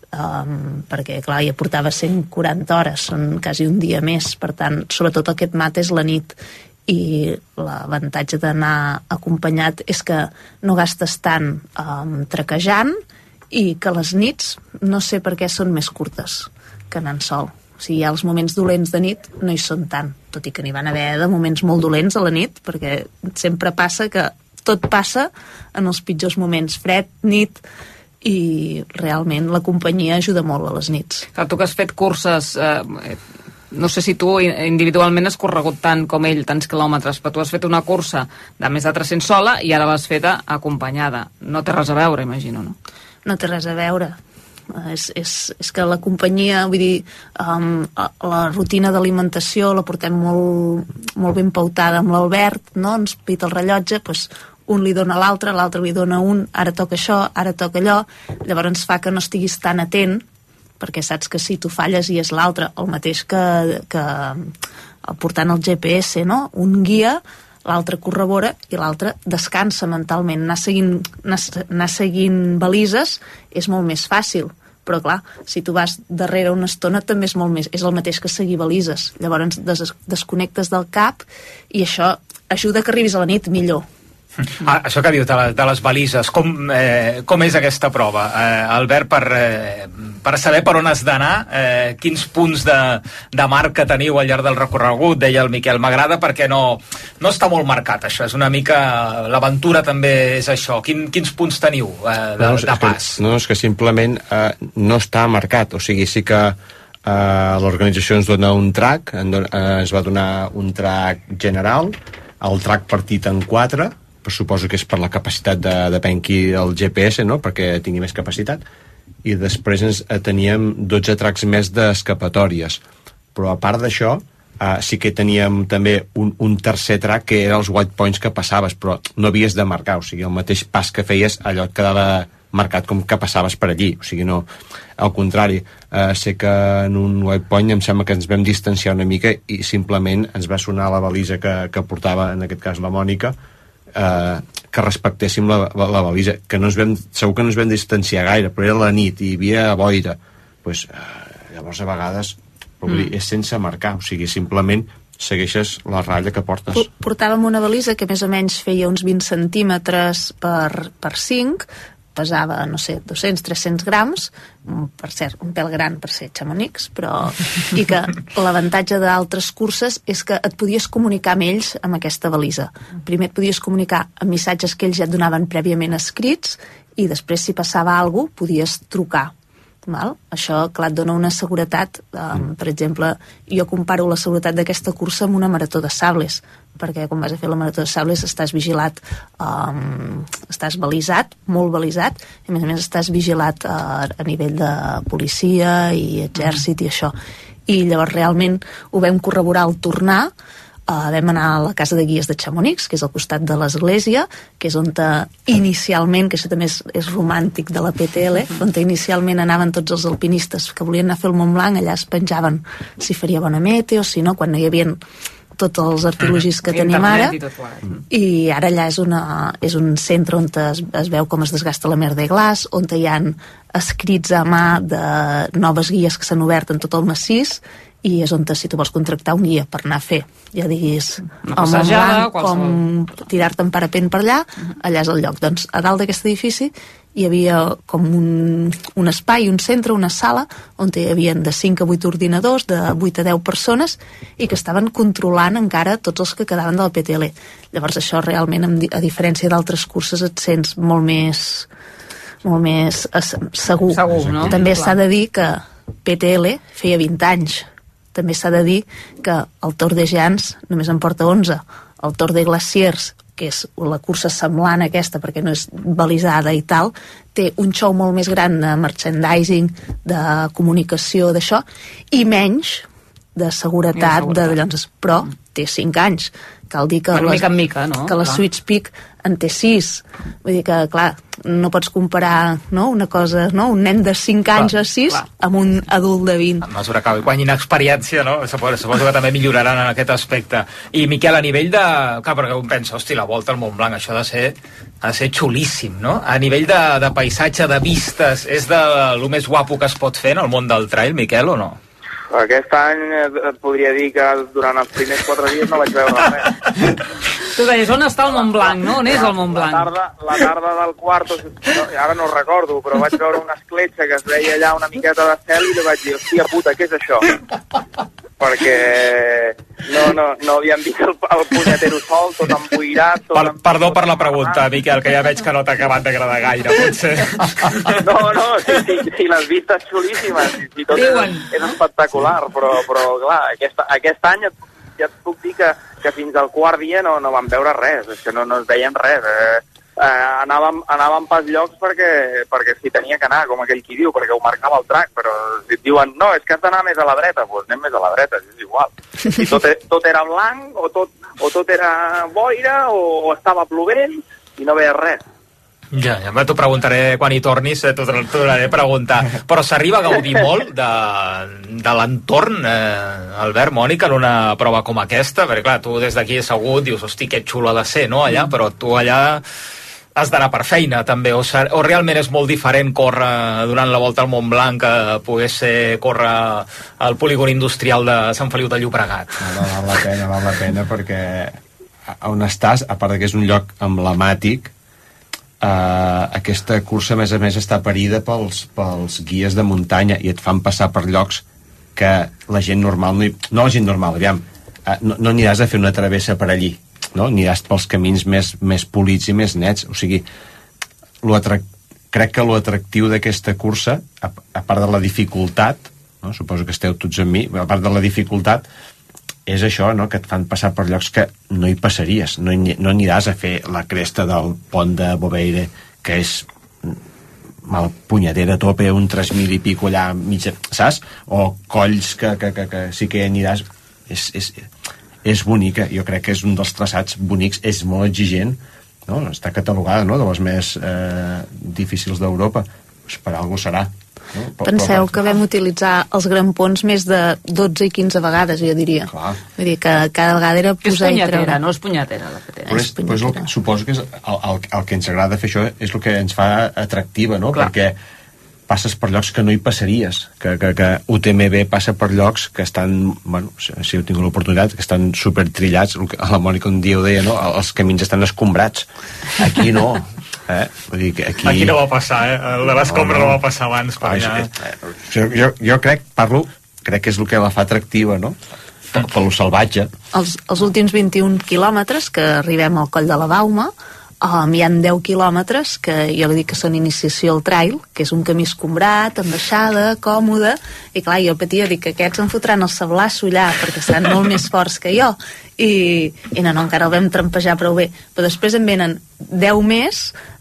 um, perquè clar, ja portava cent quaranta hores, són quasi un dia més, per tant, sobretot el que et mata és la nit, i l'avantatge d'anar acompanyat és que no gastes tant um, traquejant, i que les nits no sé per què són més curtes que anant sol. O sigui, ja els moments dolents de nit no hi són tant, tot i que n'hi van haver de moments molt dolents a la nit, perquè sempre passa que tot passa en els pitjors moments, fred, nit, i realment la companyia ajuda molt a les nits. Clar, tu que has fet curses, eh, no sé si tu individualment has corregut tant com ell, tants quilòmetres, però tu has fet una cursa de més de tres-cents sola i ara l'has feta acompanyada. No té res a veure, imagino, no? No té res a veure. És, és, és que la companyia, vull dir, um, la rutina d'alimentació la portem molt, molt ben pautada amb l'Albert, no? Ens pita el rellotge, doncs un li dona a l'altre, l'altre li dona a un, ara toca això, ara toca allò, llavors ens fa que no estiguis tan atent, perquè saps que si tu falles i és l'altre, el mateix que, que portant el G P S, no? Un guia, l'altre corrobora i l'altre descansa mentalment. Anar seguint, anar, anar seguint balises és molt més fàcil, però clar, si tu vas darrere una estona també és molt més, és el mateix que seguir balises. Llavors des, desconnectes del cap i això ajuda que arribis a la nit millor. Ah, això que dius de, de les balises, com, eh, com és aquesta prova? Eh, Albert, per, eh, per saber per on has d'anar, eh, quins punts de, de marca teniu al llarg del recorregut, deia el Miquel, m'agrada perquè no, no està molt marcat això, és una mica, l'aventura també és això, Quin, quins punts teniu eh, de, no, de pas? Que, no, és que simplement eh, no està marcat, o sigui, sí que eh, l'organització ens dona un track, en don, eh, ens va donar un track general, el track partit en quatre, però suposo que és per la capacitat de, de penqui el G P S, no? Perquè tingui més capacitat, i després ens, eh, teníem dotze tracks més d'escapatòries, però a part d'això eh, sí que teníem també un, un tercer track que era els white points que passaves, però no havies de marcar, o sigui, el mateix pas que feies allò et quedava marcat com que passaves per allí, o sigui, no, al contrari, eh, sé que en un white point em sembla que ens vam distanciar una mica i simplement ens va sonar la balisa que, que portava en aquest cas la Mònica, Eh, que respectéssim la, la, la balisa, que no ens vam, segur que no ens vam distanciar gaire, però era la nit i hi havia boira, pues, eh, llavors a vegades mm. dir, és sense marcar, o sigui, simplement segueixes la ratlla que portes. Portàvem una balisa que més o menys feia uns vint centímetres per, per cinc, pesava, no sé, dos-cents tres-cents grams, per cert, un pèl gran per ser xamonix, però... i que l'avantatge d'altres curses és que et podies comunicar amb ells amb aquesta balisa. Primer et podies comunicar amb missatges que ells ja et donaven prèviament escrits i després, si passava alguna cosa, podies trucar. Val? Això, clar, et dona una seguretat. Um, per exemple, jo comparo la seguretat d'aquesta cursa amb una marató de sables, perquè quan vas a fer la marató de sables estàs vigilat, um, estàs balisat, molt balisat, i a més a més estàs vigilat uh, a nivell de policia i exèrcit i això. i llavors realment ho vam corroborar al tornar. Uh, vam anar a la casa de guies de Chamonix, que és al costat de l'església, que és on uh, inicialment, que això també és, és romàntic de la P T L, on inicialment anaven tots els alpinistes que volien anar a fer el Mont Blanc, allà es penjaven si faria bona meteo, si no, quan no hi havia tots els artilogis que tenim ara, i ara allà és, una, és un centre on es, es veu com es desgasta la mer de glaç, on hi ha escrits a mà de noves guies que s'han obert en tot el massís, i és on, si tu vols contractar un guia per anar a fer, ja diguis el Mont Blanc, com tirar-te en parapent per allà, allà és el lloc. Doncs a dalt d'aquest edifici hi havia com un, un espai, un centre, una sala, on hi havia de cinc a vuit ordinadors, de vuit a deu persones, i que estaven controlant encara tots els que quedaven de la P T L. Llavors això realment, a diferència d'altres curses, et sents molt més, molt més segur. Segur, no? També s'ha de dir que P T L feia vint anys. També s'ha de dir que el Tour de Géants només en porta onze. El Tour de Glaciers, que és la cursa semblant a aquesta perquè no és balisada i tal, té un show molt més gran de merchandising, de comunicació, d'això, i menys de seguretat, de llocs, però té cinc anys. Cal dir que, bueno, les, mica en mica, no? que la Switch Peak en té sis. Vull dir que, clar, no pots comparar, no, una cosa, no, un nen de cinc anys clar, a sis clar. amb un adult de vint. A mesura que guanyin experiència, no? Suposo que també milloraran en aquest aspecte. I, Miquel, a nivell de... Clar, perquè un pensa, hosti, la volta al Mont Blanc, això ha de ser, ha de ser xulíssim, no? A nivell de, de paisatge, de vistes, és de lo més guapo que es pot fer en el món del trail, Miquel, o no? Aquest any et podria dir que durant els primers quatre dies no vaig veure res. Tu deies, on està el Mont Blanc, no? On és el Mont Blanc? La tarda, la tarda del quart, no, ara no ho recordo, però vaig veure una escletxa que es veia allà una miqueta de cel i li vaig dir, hòstia puta, què és això? Perquè no, no, no havíem vist el, el punyetero sol, tot emboirat... Tot per, perdó per la pregunta, Miquel, que ja veig que no t'ha acabat d'agradar gaire, potser. No, no, sí, sí, sí, les vistes xulíssimes, sí, sí, tot és, és espectacular, però, però clar, aquest, aquest any ja et puc dir que, que fins al quart dia no, no vam veure res, és que no, no es veien res. Eh, eh, anàvem, anàvem pas llocs perquè, perquè s'hi tenia que anar, com aquell qui diu, perquè ho marcava el track, però si et diuen, no, és que has d'anar més a la dreta, doncs anem més a la dreta, és igual. I tot, tot era blanc, o tot, o tot era boira, o, o estava plovent, i no veies res. Ja, ja t'ho preguntaré quan hi tornis, t'ho tornaré a preguntar. Però s'arriba a gaudir molt de, de l'entorn, eh, Albert, Mònica, en una prova com aquesta? Perquè, clar, tu des d'aquí assegut dius, hosti, que xulo ha de ser, no?, allà, però tu allà has d'anar per feina, també, o, ser, o realment és molt diferent córrer durant la volta al Mont Blanc que pogués ser córrer al polígon industrial de Sant Feliu de Llobregat? No, no, val la pena, val la pena, perquè on estàs, a part que és un lloc emblemàtic, Uh, aquesta cursa a més a més està parida pels, pels guies de muntanya i et fan passar per llocs que la gent normal no, hi, no la gent normal, aviam, uh, no, no aniràs a fer una travessa per allí, no? Aniràs pels camins més, més polits i més nets, o sigui lo atrac... crec que l'atractiu d'aquesta cursa, a, a part de la dificultat, no? Suposo que esteu tots amb mi, a part de la dificultat és això, no?, que et fan passar per llocs que no hi passaries, no, hi, no aniràs a fer la cresta del pont de Boveire, que és mal punyetera a tope, un tres mil i pico allà mitja, saps? O colls que, que, que, que sí que aniràs, és, és, és bonica, jo crec que és un dels traçats bonics, és molt exigent, no? Està catalogada, no?, de les més eh, difícils d'Europa, pues per algú serà. No? Penseu que vam utilitzar els grampons més de dotze i quinze vegades, jo diria. Clar. Vull dir que cada vegada era posar i treure. No és punyatera, la petera. Però és, però és el, suposo que és el, el, el que ens agrada fer això és el que ens fa atractiva, no? Clar. Perquè passes per llocs que no hi passaries, que, que, que U T M B passa per llocs que estan, bueno, si heu tingut l'oportunitat, que estan supertrillats, la Mònica un dia ho deia, no? Els camins estan escombrats. Aquí no. Eh? Vull dir que aquí... aquí no va passar, eh? El de l'escombra no, no. no va passar abans per allà. Eh? Jo, jo, jo crec, parlo, crec que és el que la fa atractiva, no? Per, per lo salvatge. Els, els últims vint-i-un quilòmetres que arribem al Coll de la Bauma, um, hi han deu quilòmetres que jo li dic que són iniciació al trail, que és un camí escombrat, amb baixada, còmode, i clar, jo patia, dic que aquests em fotran el sablasso allà, perquè seran molt més forts que jo, i, i no, no, encara el vam trampejar prou bé, però després en venen deu més,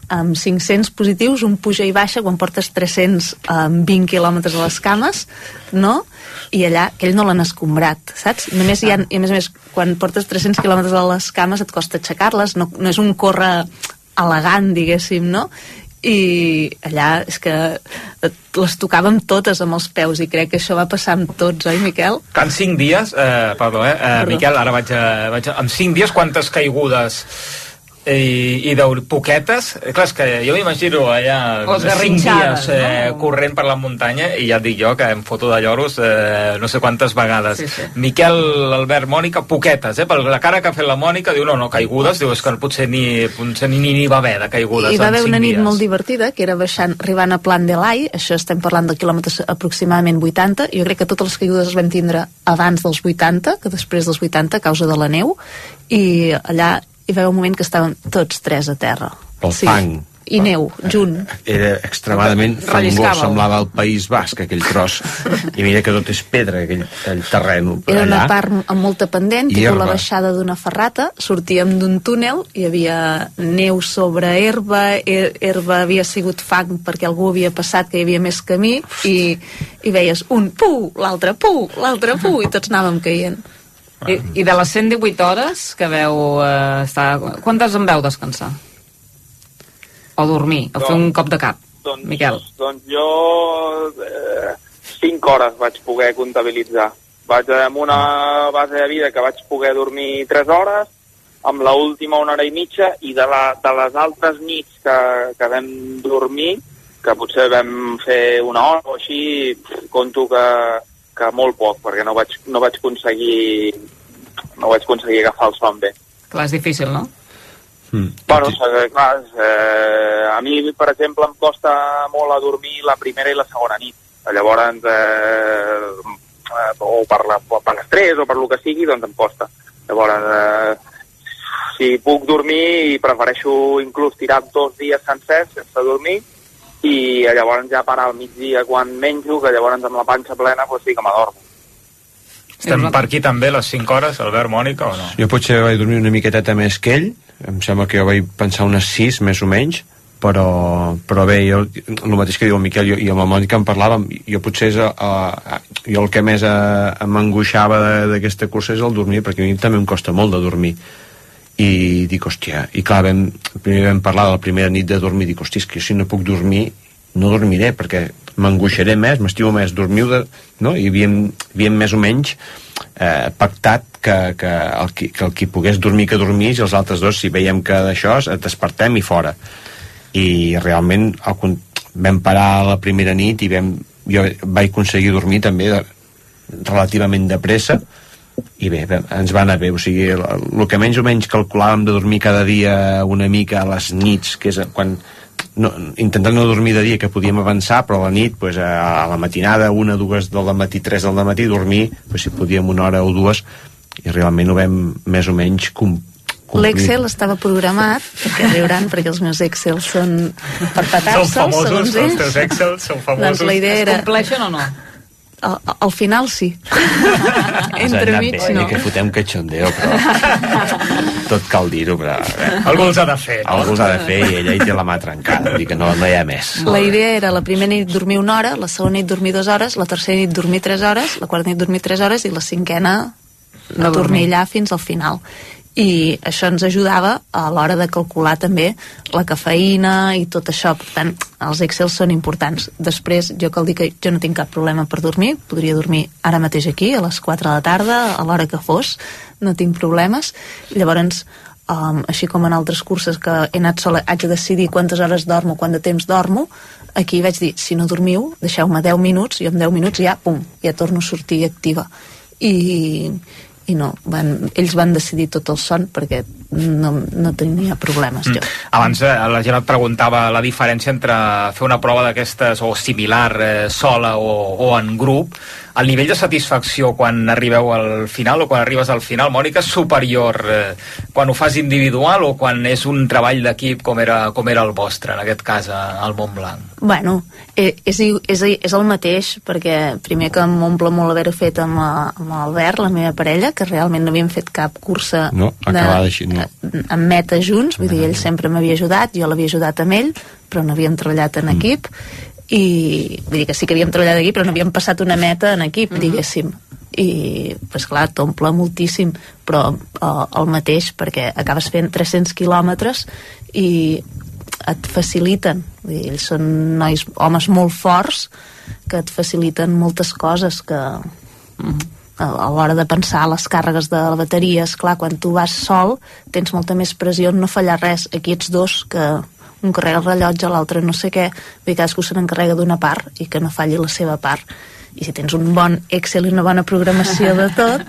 amb cinc-cents positius, un puja i baixa quan portes tres-cents vint quilòmetres a les cames, no? I allà, aquell no l'han escombrat, saps? Només hi ha, i a més a més, quan portes tres-cents quilòmetres a les cames et costa aixecar-les, no, no és un córrer elegant, diguéssim, no? I allà és que les tocàvem totes amb els peus i crec que això va passar amb tots, oi, Miquel? Que en cinc dies, eh, perdó, eh, eh Miquel, ara vaig a, vaig a... En cinc dies, quantes caigudes i, i de poquetes? Clar, és que jo m'imagino allà cinc dies eh, no? corrent per la muntanya i ja et dic jo que em foto de lloros eh, no sé quantes vegades. Sí, sí. Miquel, Albert, Mònica, poquetes, eh? Per la cara que ha fet la Mònica, diu no, no, caigudes, diu és que potser ni, potser ni, ni va haver de caigudes. I va haver una nit dies. molt divertida, que era baixant, arribant a Plan de l'Ai, això estem parlant de quilòmetres aproximadament vuitanta, jo crec que totes les caigudes es van tindre abans dels vuitanta, que després dels vuitanta, a causa de la neu, i allà hi va haver un moment que estàvem tots tres a terra. El sí. fang. I neu, junt. Era extremadament fangós, semblava el País Basc, aquell tros. I mira que tot és pedra, aquell, aquell terreny. Era allà. una part amb molta pendent, tipus la baixada d'una ferrata, sortíem d'un túnel, hi havia neu sobre herba, her herba havia sigut fang perquè algú havia passat que hi havia més camí, i, i veies un pu, l'altre pu, l'altre pu, i tots anàvem caient. I, I de les cent divuit hores que veu eh, estar... Quantes en veu descansar? O dormir? O fer un cop de cap? Doncs, Miquel. Doncs jo eh, cinc hores vaig poder comptabilitzar. Vaig amb una base de vida que vaig poder dormir tres hores, amb la última una hora i mitja, i de, la, de les altres nits que, que vam dormir, que potser vam fer una hora o així, conto que que molt poc, perquè no vaig, no vaig aconseguir no vaig aconseguir agafar el son bé. Clar, és difícil, no? Mm. Bueno, clar, eh, a mi, per exemple, em costa molt a dormir la primera i la segona nit. Llavors, eh, o per l'estrès o per lo que sigui, doncs em costa. Llavors, eh, si puc dormir, prefereixo inclús tirar dos dies sencers sense dormir, i llavors ja parar al migdia quan menjo, que llavors amb la panxa plena pues sí que m'adormo. Estem per aquí també les cinc hores, Albert, Mònica, o no? Jo potser vaig dormir una miqueteta més que ell, em sembla que jo vaig pensar unes sis, més o menys, però, però bé, jo, el mateix que diu el Miquel, jo, i amb la Mònica en parlàvem, jo potser és, uh, jo el que més uh, m'angoixava d'aquesta cursa és el dormir, perquè a mi també em costa molt de dormir. I dic, hòstia, i clar, vam, primer vam parlar de la primera nit de dormir, dic, hòstia, és que si no puc dormir, no dormiré, perquè m'angoixaré més, m'estimo més, dormiu de... No? I havíem, havíem més o menys eh, pactat que, que, el qui, que el qui pogués dormir que dormís, i els altres dos, si veiem que d'això, et despertem i fora. I realment el, vam parar la primera nit i vam, jo vaig aconseguir dormir també de, relativament de pressa, i bé, ens va anar bé, o sigui, el, el que menys o menys calculàvem de dormir cada dia una mica a les nits, que és quan no, intentant no dormir de dia, que podíem avançar, però a la nit, pues, a, a la matinada, una, dues del matí, tres del matí, dormir, pues, si podíem una hora o dues, i realment ho vam més o menys complir. L'Excel estava programat, perquè riuran, perquè els meus Excel són per petar-se'ls, segons ells. Són famosos, els teus Excel són famosos. Doncs la idea era... Es compleixen o no? Al, al final sí. Entremig no. Que fotem catxondeo, però tot cal dir-ho, però eh. algú els ha de fer, no? Algú els ha de fer, i ella hi té la mà trencada, vull dir que no, no hi ha més. La idea era la primera nit dormir una hora, la segona nit dormir dues hores, la tercera nit dormir tres hores, la quarta nit dormir tres hores i la cinquena no dormir allà fins al final. I això ens ajudava a l'hora de calcular també la cafeïna i tot això. Per tant, els Excel són importants. Després, jo cal dir que jo no tinc cap problema per dormir, podria dormir ara mateix aquí a les quatre de la tarda, a l'hora que fos, no tinc problemes. I llavors, um, així com en altres curses que he anat sola, haig de decidir quantes hores dormo, quant de temps dormo, aquí vaig dir, si no dormiu, deixeu-me deu minuts, i en deu minuts ja, pum, ja torno a sortir activa. I... i no, van, ells van decidir tot el son perquè no, no tenia problemes jo. Mm. Abans eh, la gent et preguntava la diferència entre fer una prova d'aquestes o similar eh, sola o, o en grup. El nivell de satisfacció quan arribeu al final o quan arribes al final, Mònica, és superior eh, quan ho fas individual o quan és un treball d'equip com era, com era el vostre, en aquest cas al Montblanc? Bueno, és, és, és el mateix, perquè primer que m'omple molt haver-ho fet amb, amb l'Albert, la meva parella, que realment no havíem fet cap cursa no, de, així, no. en meta junts, vull dir, ell sempre m'havia ajudat, jo l'havia ajudat amb ell, però no havíem treballat en equip, i vull dir que sí que havíem treballat en equip, però no havíem passat una meta en equip, uh-huh. diguéssim. I, pues clar, t'omple moltíssim, però eh, el mateix, perquè acabes fent tres-cents quilòmetres i et faciliten, vull dir, ells són nois, homes molt forts que et faciliten moltes coses que mm, a, a l'hora de pensar les càrregues de la bateria, esclar, quan tu vas sol tens molta més pressió en no fallar res. Aquí ets dos, que un carrega el rellotge, l'altre no sé què, vull dir, cadascú se n'encarrega d'una part i que no falli la seva part, i si tens un bon Excel i una bona programació de tot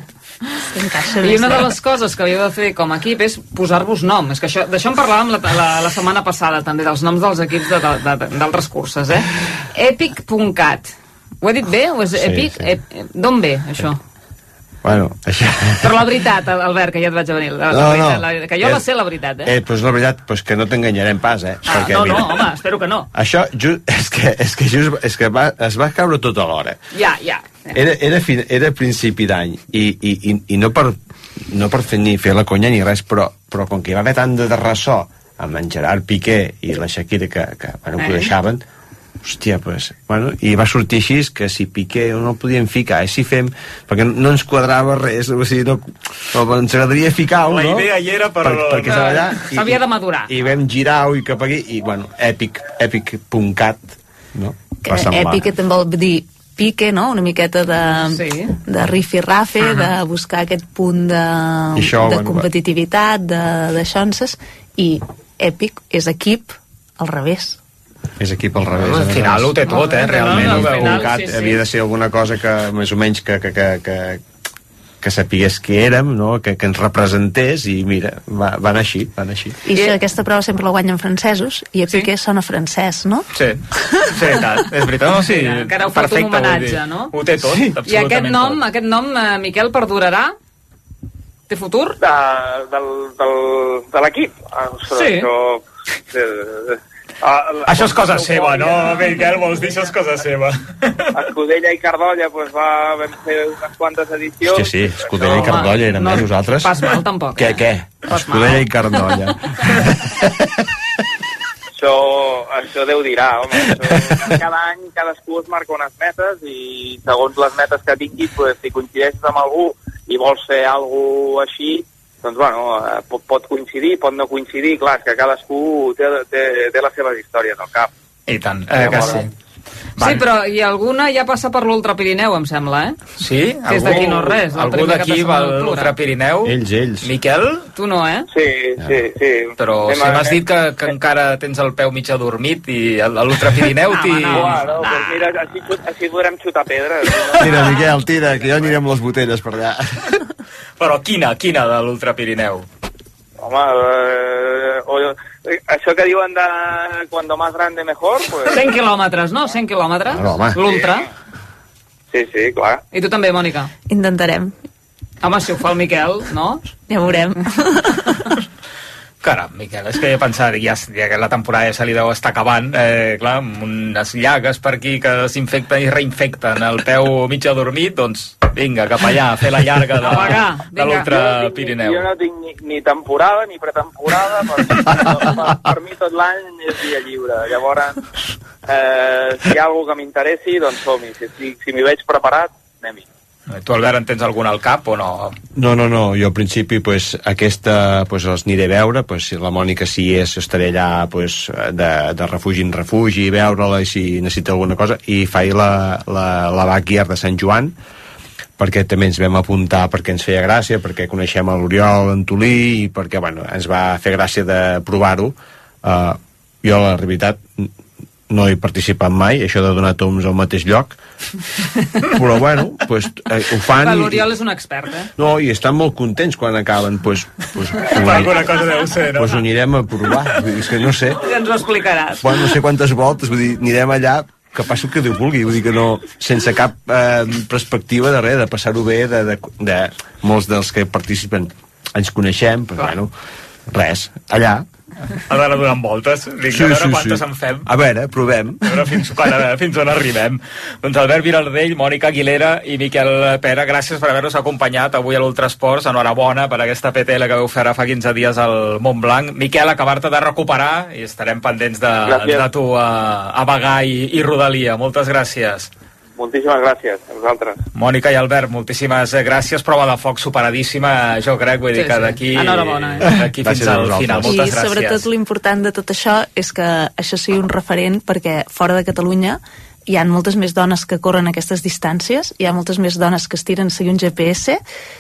I una de les coses que havíeu de fer com a equip és posar-vos nom. És que això, d'això en parlàvem la, la, la setmana passada també, dels noms dels equips d'altres curses, eh? Epic punt cat. Ho he dit bé? O és sí, Epic? Sí. E D'on ve, això? Bueno, això... Però la veritat, Albert, que ja et vaig a venir. La, no, la veritat, no. La, que jo eh, la sé, la veritat, eh? Eh, pues la veritat, pues que no t'enganyarem pas, eh? Ah, perquè, no, mira, no, home, espero que no. Això just, és que, és que, just, és que va, es va caure tot alhora. Ja, ja. Era, era, fin, era principi d'any, i, i, i, i no, per, no per fer, ni fer la conya ni res, però, però com que hi va haver tant de ressò amb en Gerard Piqué i la Shakira que, que bueno, eh. ho deixaven, hòstia, pues, bueno, i va sortir així que si Piqué no el podíem ficar, i si fem, perquè no ens quadrava res, o sigui, no, no ens agradaria ficar-ho, no? La idea hi era, però... Per, perquè uh, allà, s'havia de madurar. I vam girar-ho i cap aquí, i bueno, epic, epic punt cat, no? Que Epic també vol dir pique, no? Una miqueta de, sí. de rifi-rafe, uh -huh. de buscar aquest punt de, això, de bueno, competitivitat, de, de xonses, i Epic és equip al revés. És equip al revés. Al final ho té tot, eh? Realment. No, no, no, final, cat, sí, sí. havia de ser alguna cosa que, més o menys, que, que, que, que, que sapigués qui érem, no? que, que ens representés, i mira, va, van així, van així. I això, aquesta prova sempre la guanyen francesos, i a Piqué sí? sona francès, no? Sí, sí, tant. És veritat, no? Sí, encara ho fot un homenatge, no? Ho té tot, sí. I aquest nom, tot. aquest nom, eh, Miquel, perdurarà? Té futur? De, del, del, de l'equip? Sí. Això... Ah, això és cosa seva, no, Miquel? Vols dir això és cosa seva? Escudella i Cardolla pues, va, vam fer unes quantes edicions. Hòstia, sí, Escudella no, i Cardolla érem no, nosaltres. Pas mal, tampoc. Què, què? Escudella i Cardolla. això, això Déu dirà, home. Això, cada any cadascú es marca unes metes i segons les metes que tinguis, pues, si coincideixes amb algú i vols fer alguna així, doncs, bueno, pot, pot coincidir, pot no coincidir, clar, és que cadascú té, té, té les seves històries al cap. I tant, eh, que sí. Sí, però i alguna ja passa per l'Ultra Pirineu, em sembla, eh? Sí? Que és d'aquí no res. Algú d'aquí va a l'Ultra Pirineu? Ells, ells. Miquel? Tu no, eh? Sí, sí, sí. Però si m'has dit que, que encara tens el peu mig adormit i a l'Ultra Pirineu t'hi... No, no, no, pues mira, així, així podrem xutar pedres. Tira, Miquel, tira, que ja anirem les botelles per allà. Però quina, quina de l'Ultra Pirineu? Home, eh, o, eh, això que diuen de cuando más grande mejor, pues... cent quilòmetres, no? cent quilòmetres? No, l'Ultra. Sí, sí, clar. I tu també, Mònica? Intentarem. Home, si ho fa el Miquel, no? Ja veurem. Caram, Miquel, és que he pensat, ja, ja que la temporada ja se li deu estar acabant, eh, clar, amb unes llagues per aquí que s'infecten i reinfecten el peu mig adormit, doncs vinga, cap allà, a fer la llarga de, de l'Ultra Pirineu. Jo no tinc ni, ni temporada ni pretemporada, per, per, per, per mi tot l'any és dia lliure. Llavors, eh, si hi ha alguna que m'interessi, doncs som-hi. Si, si, si m'hi veig preparat, anem-hi. Tu, Albert, en tens algun al cap o no? No, no, no, jo al principi pues, aquesta pues, els aniré a veure, pues, si la Mònica si és, estaré allà pues, de, de refugi en refugi, veure-la i si necessita alguna cosa, i faig la, la, la backyard de Sant Joan, perquè també ens vam apuntar perquè ens feia gràcia, perquè coneixem a l'Oriol Antolí i perquè bueno, ens va fer gràcia de provar-ho. Uh, jo, la veritat, no he participat mai, això de donar toms al mateix lloc, però bueno, pues, eh, ho fan... L'Oriol és un expert, eh? No, i estan molt contents quan acaben, pues, pues, alguna cosa deu ser, no? Pues ho anirem a provar, és que no sé. Ja ens ho explicaràs. Bueno, no sé quantes voltes, vull dir, anirem allà, que passi el que Déu vulgui, vull dir que no, sense cap eh, perspectiva de res, de passar-ho bé, de, de, de molts dels que participen ens coneixem, però bueno, res, allà. ha d'anar donant voltes. Dic, Sí, a veure sí, quantes sí. en fem. A veure, provem. A veure fins, quan, a veure, fins on arribem. Doncs Albert Vilardell, Mònica Aguilera i Miquel Pera, gràcies per haver-nos acompanyat avui a l'Ultrasports. Enhorabona per aquesta P T L que vau fer ara fa quinze dies al Montblanc. Miquel, acabar-te de recuperar i estarem pendents de, de tu a, a Bagà i, i Rodalia. Moltes gràcies. Moltíssimes gràcies a vosaltres. Mònica i Albert, moltíssimes gràcies. Prova de foc superadíssima, jo crec, vull dir Sí, que sí. d'aquí Enhorabona, eh? d'aquí fins al final. Moltes I gràcies. sobretot l'important de tot això és que això sigui un referent, perquè fora de Catalunya hi ha moltes més dones que corren aquestes distàncies, hi ha moltes més dones que es tiren a seguir un G P S,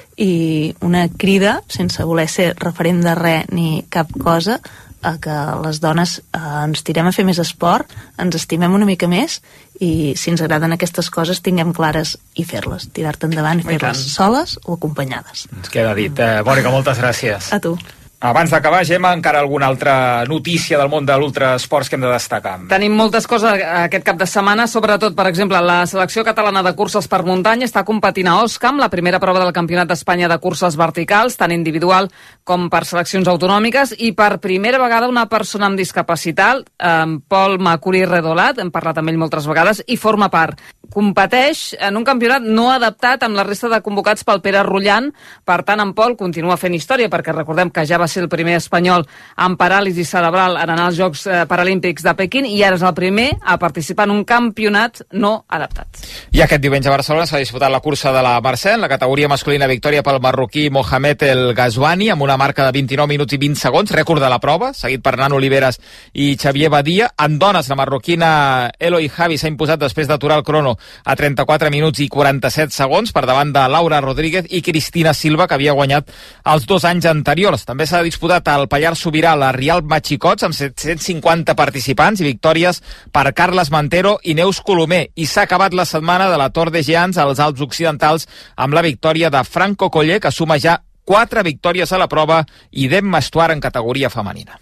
i una crida, sense voler ser referent de res ni cap cosa, a que les dones eh, ens tirem a fer més esport, ens estimem una mica més, i si ens agraden aquestes coses tinguem clares i fer-les, tirar-te endavant i fer-les soles o acompanyades. Ens queda dit. Eh, Mònica, moltes gràcies. A tu. Abans d'acabar, Gemma, encara alguna altra notícia del món de l'ultrasports que hem de destacar? Tenim moltes coses aquest cap de setmana, sobretot, per exemple, la selecció catalana de curses per muntanya està competint a Òscam, la primera prova del Campionat d'Espanya de curses verticals, tant individual com per seleccions autonòmiques, i per primera vegada una persona amb discapacitat, en Pol Macuri Redolat, hem parlat amb ell moltes vegades, i forma part. Competeix en un campionat no adaptat amb la resta de convocats pel Pere Rullant, per tant, en Pol continua fent història, perquè recordem que ja va ser el primer espanyol amb paràlisi cerebral en anar als Jocs Paralímpics de Pequín, i ara és el primer a participar en un campionat no adaptat. I aquest diumenge a Barcelona s'ha disputat la cursa de la Mercè, en la categoria masculina, victòria pel marroquí Mohamed El Ghazouani, amb una marca de vint-i-nou minuts i vint segons, rècord de la prova, seguit per Nano Oliveras i Xavier Badia. En dones, la marroquina Eloi Javi s'ha imposat després d'aturar el crono a trenta-quatre minuts i quaranta-set segons, per davant de Laura Rodríguez i Cristina Silva, que havia guanyat els dos anys anteriors. També s'ha disputat al Pallars Sobirà la Rialp Machicots, amb set-cents cinquanta participants, i victòries per Carles Mantero i Neus Colomer. I s'ha acabat la setmana de la Tor de Geants als Alps Occidentals amb la victòria de Franco Coller, que suma ja quatre victòries a la prova, i d'Emma Estuar en categoria femenina.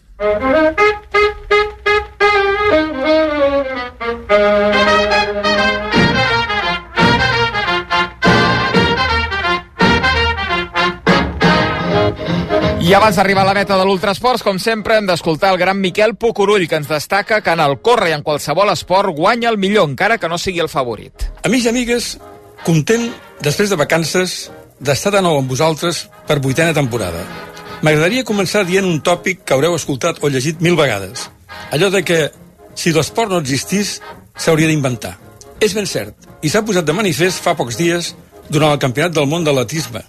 I abans d'arribar a la meta de l'Ultrasports, com sempre, hem d'escoltar el gran Miquel Pucurull, que ens destaca que en el córrer i en qualsevol esport guanya el millor, encara que no sigui el favorit. Amics i amigues, content, després de vacances, d'estar de nou amb vosaltres per vuitena temporada. M'agradaria començar dient un tòpic que haureu escoltat o llegit mil vegades. Allò de que, si l'esport no existís, s'hauria d'inventar. És ben cert, i s'ha posat de manifest fa pocs dies durant el Campionat del Món d'Atletisme.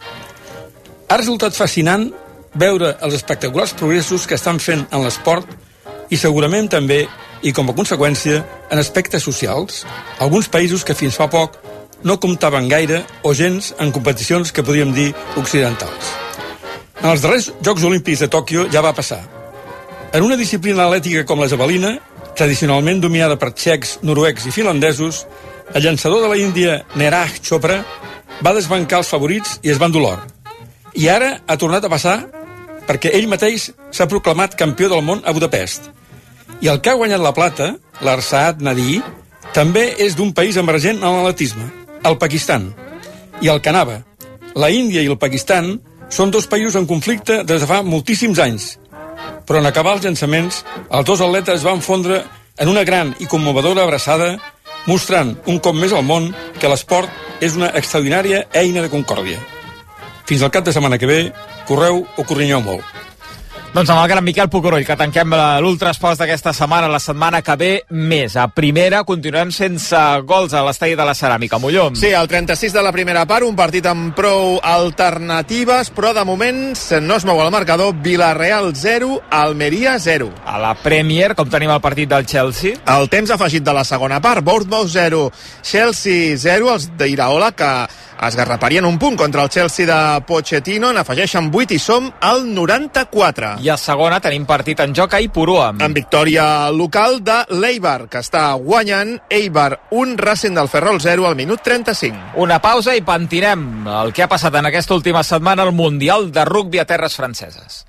Ha resultat fascinant veure els espectaculars progressos que estan fent en l'esport, i segurament també, i com a conseqüència, en aspectes socials, alguns països que fins fa poc no comptaven gaire o gens en competicions que podríem dir occidentals. En els darrers Jocs Olímpics de Tòquio ja va passar. En una disciplina atlètica com la javelina, tradicionalment dominada per txecs, noruecs i finlandesos, el llançador de la Índia, Neeraj Chopra, va desbancar els favorits i es va endur l'or. I ara ha tornat a passar perquè ell mateix s'ha proclamat campió del món a Budapest. I el que ha guanyat la plata, l'Arsaad Nadi, també és d'un país emergent en l'atletisme, el Pakistan. I el que anava. La Índia i el Pakistan són dos països en conflicte des de fa moltíssims anys. Però en acabar els llançaments, els dos atletes van fondre en una gran i commovedora abraçada, mostrant un cop més al món que l'esport és una extraordinària eina de concòrdia. Fins al cap de setmana que ve, correu o corrinyeu molt. Doncs amb el gran Miquel Pucurull, que tanquem l'Ultrasports d'aquesta setmana, la setmana que ve més. A primera continuem sense gols a l'estadi de la Ceràmica, Molló. Sí, el trenta-sis de la primera part, un partit amb prou alternatives, però de moment no es mou el marcador. Villarreal zero, Almeria zero. A la Premier, com tenim el partit del Chelsea? El temps afegit de la segona part, Bournemouth zero, Chelsea zero, els d'Iraola, que es garraparien un punt contra el Chelsea de Pochettino, n'afegeixen vuit i som al noranta-quatre. I a segona tenim partit en joc a Ipurua. En victòria local de l'Eibar, que està guanyant. Eibar un, Racing del Ferrol zero al minut trenta-cinc. Una pausa i pentinem el que ha passat en aquesta última setmana al Mundial de Rugbi a terres franceses.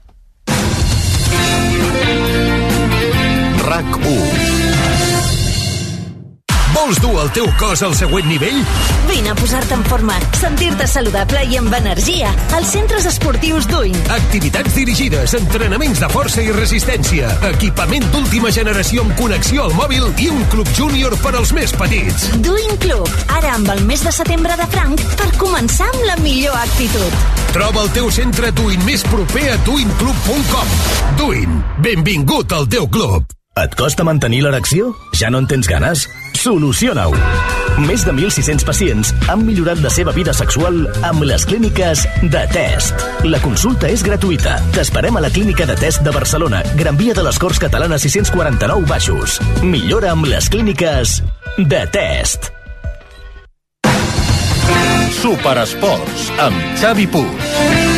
RAC u. Vols Vols dur el teu cos al següent nivell? Vine a posar-te en forma, sentir-te saludable i amb energia als centres esportius Duin. Activitats dirigides, entrenaments de força i resistència, equipament d'última generació amb connexió al mòbil i un club júnior per als més petits. Duin Club, ara amb el mes de setembre de franc per començar amb la millor actitud. Troba el teu centre Duin més proper a duin club punt com. Duin, benvingut al teu club. Et costa mantenir l'erecció? Ja no en tens ganes? Soluciona-ho! Més de mil sis-cents pacients han millorat la seva vida sexual amb les clíniques de Test. La consulta és gratuïta. T'esperem a la clínica de Test de Barcelona, Gran Via de les Corts Catalanes sis-cents quaranta-nou Baixos. Millora amb les clíniques de Test. Superesports amb Xavi Puig.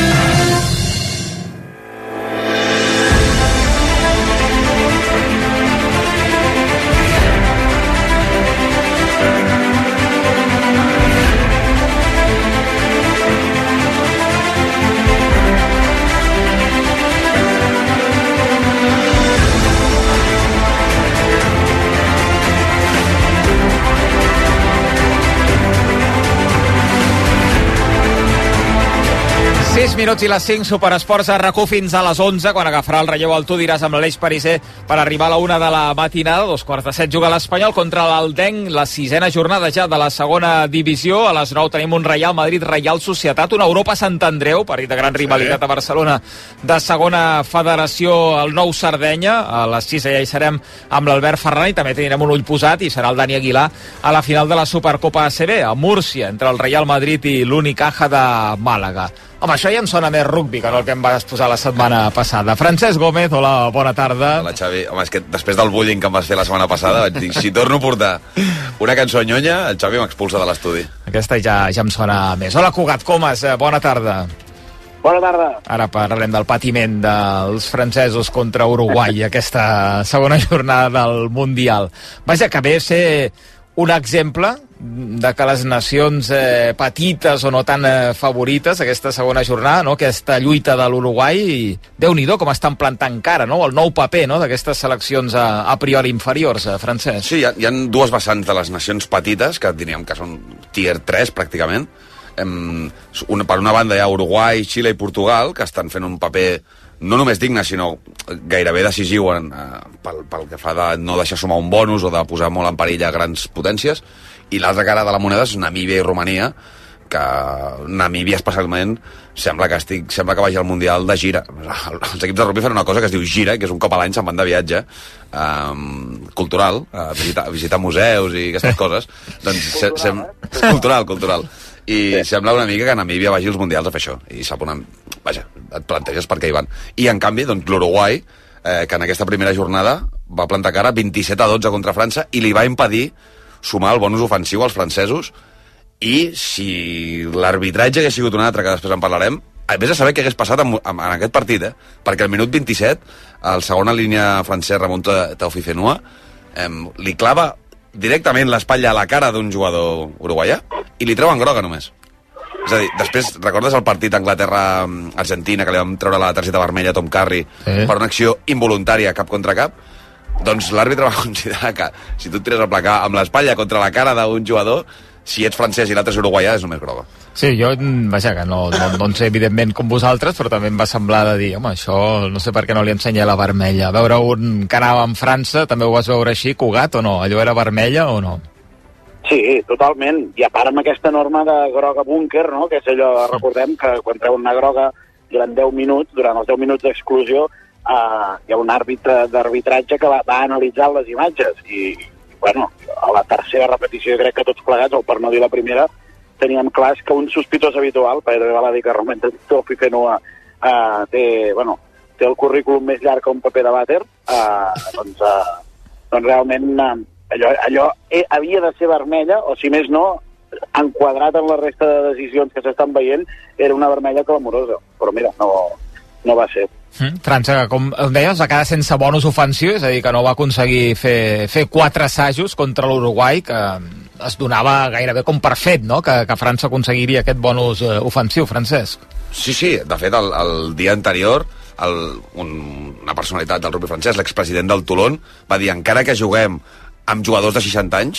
sis minuts i les cinc, Superesports a RAC u fins a les onze, quan agafarà el relleu el Tu diràs amb l'Aleix Pariser per arribar a la una de la matinada. Dos quarts de set juga l'Espanyol contra l'Aldenc, la sisena jornada ja de la segona divisió. A les nou tenim un Real Madrid-Real Societat, una Europa Sant Andreu, partit de gran rivalitat a Barcelona de segona federació, el nou Sardenya. A les sis ja hi serem amb l'Albert Ferran i també tindrem un ull posat i serà el Dani Aguilar a la final de la Supercopa A C B a Múrcia, entre el Real Madrid i l'Unicaja de Màlaga. Home, això ja em sona més rugby que no el que em vas posar la setmana passada. Francesc Gómez, hola, bona tarda. Hola, Xavi. Home, és que després del bullying que em vas fer la setmana passada, vaig dir, si torno a portar una cançó nyonya, el Xavi m'expulsa de l'estudi. Aquesta ja, ja em sona més. Hola, Cugat Comas, bona tarda. Bona tarda. Ara parlem del patiment dels francesos contra Uruguai, aquesta segona jornada del Mundial. Vaja, que ve a ser un exemple de que les nacions eh, petites o no tan eh, favorites, aquesta segona jornada, no? Aquesta lluita de l'Uruguai, Déu-n'hi-do com estan plantant cara, no? El nou paper, no?, d'aquestes seleccions a, a priori inferiors, eh, Francesc. Sí, hi ha, hi ha dues vessants de les nacions petites, que diríem que són tier tres, pràcticament. Em, una, per una banda hi ha Uruguai, Xile i Portugal, que estan fent un paper no només digne, sinó gairebé decisiu en, eh, pel, pel que fa de no deixar sumar un bonus o de posar molt en perill a grans potències. I l'altra cara de la moneda és Namíbia i Romania, que Namíbia especialment sembla que, estic, sembla que vagi al Mundial de gira. Els equips de rugby fan una cosa que es diu gira, que és un cop a l'any se'n van de viatge um, cultural, a visitar, a visitar museus i aquestes coses. Doncs se, sem, cultural, cultural. I sembla una mica que Namíbia vagi als Mundials a fer això. I sap una... Vaja, et planteges per què hi van. I en canvi, doncs, l'Uruguai, eh, que en aquesta primera jornada va plantar cara vint-i-set a dotze contra França i li va impedir sumar el bonus ofensiu als francesos. I si l'arbitratge hagués sigut un altre, que després en parlarem, vés a saber què hagués passat en, en, en aquest partit, eh? Perquè al minut vint-i-set, el segona línia francès, Ramon Taufifenua, eh, li clava directament l'espatlla a la cara d'un jugador uruguaià i li treuen groga només. És a dir, després, recordes el partit Anglaterra-Argentina, que li vam treure la targeta vermella a Tom Curry eh? per una acció involuntària cap contra cap? Doncs l'àrbitre va considerar que si tu et tires a placar amb l'espatlla contra la cara d'un jugador, si ets francès i l'altre és uruguaià, és només groga. Sí, jo, vaja, que no, no, no en sé evidentment com vosaltres, però també em va semblar de dir, home, això no sé per què no li ensenya la vermella. Veure un que anava amb França, també ho vas veure així, Cugat, o no? Allò era vermella o no? Sí, totalment. I a part amb aquesta norma de groga búnquer, no?, que és allò, recordem que quan treuen una groga durant deu minuts, durant els deu minuts d'exclusió, eh, hi ha un àrbitre d'arbitratge que va, va analitzar les imatges i, bueno, a la tercera repetició crec que tots plegats, o per no dir la primera, teníem clars que un sospitós habitual, perquè val a dir que Roman Taufifenua eh, té, bueno, té el currículum més llarg que un paper de vàter, eh, doncs, eh, doncs realment eh, allò, allò eh, havia de ser vermella, o si més no, enquadrat en la resta de decisions que s'estan veient, era una vermella clamorosa. Però mira, no, no va ser. Mm, França, com deies, va quedar sense bonus ofensiu, és a dir, que no va aconseguir fer, fer quatre assajos contra l'Uruguai, que es donava gairebé com per fet, no?, que, que França aconseguiria aquest bonus eh, ofensiu, Francesc. Sí, sí, de fet, el, el dia anterior, el, un, una personalitat del rugby francès, l'expresident del Toulon, va dir, encara que juguem amb jugadors de seixanta anys,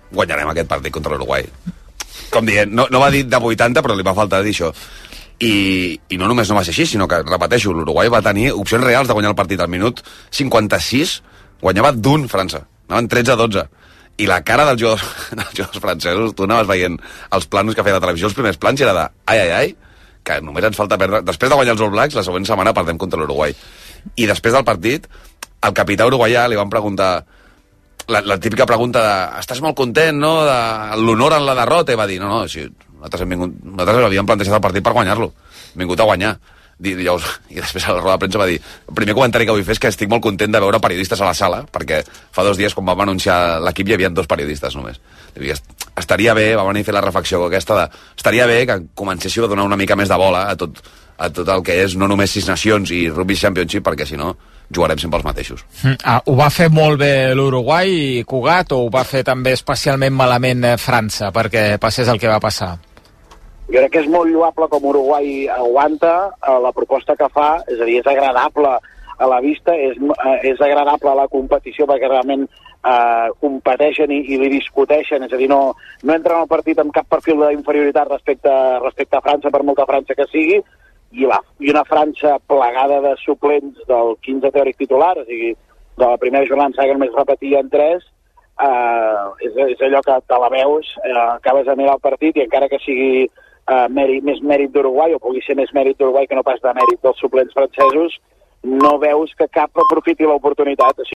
guanyarem aquest partit contra l'Uruguai. Com dient, no, no va dir de vuitanta, però li va faltar dir això. I, i no només no va ser així, sinó que, repeteixo, l'Uruguai va tenir opcions reals de guanyar el partit. Al minut cinquanta-sis guanyava d'un França, anaven tretze a dotze. I la cara dels jugadors, dels jugadors francesos, tu anaves veient els plans que feia la televisió, els primers plans, i era de ai, ai, ai, que només ens falta perdre. Després de guanyar els All Blacks, la següent setmana perdem contra l'Uruguai. I després del partit, el capità uruguaià li van preguntar la, la típica pregunta de estàs molt content, no?, de l'honor en la derrota, i va dir, no, no, si nosaltres, hem vingut, nosaltres havíem plantejat el partit per guanyar-lo, hem vingut a guanyar. I, llavors, i després a la roda de premsa va dir el primer comentari que vull fer és que estic molt content de veure periodistes a la sala, perquè fa dos dies quan vam anunciar l'equip hi havia dos periodistes només. Diu, estaria bé, va venir a fer la reflexió aquesta de, estaria bé que comencéssiu a donar una mica més de bola a tot, a tot el que és no només Sis Nacions i Rugby Championship, perquè si no jugarem sempre els mateixos. Mm, ah, ho va fer molt bé l'Uruguai, Cugat, o ho va fer també especialment malament França perquè passés el que va passar? Jo crec que és molt lloable com Uruguai aguanta eh, la proposta que fa, és a dir, és agradable a la vista, és, eh, és agradable a la competició perquè realment eh, competeixen i, i li discuteixen, és a dir, no, no entren al partit amb cap perfil d'inferioritat respecte, respecte a França, per molta França que sigui, i, la, i una França plegada de suplents del quinze teòric titular, o sigui, de la primera jornada en saga només repetia en tres, eh, és, és allò que te la veus, eh, acabes de mirar el partit i encara que sigui Uh, mèrit, més mèrit d'Uruguai, o pugui ser més mèrit d'Uruguai que no pas de mèrit dels suplents francesos, no veus que cap aprofiti l'oportunitat. O sigui,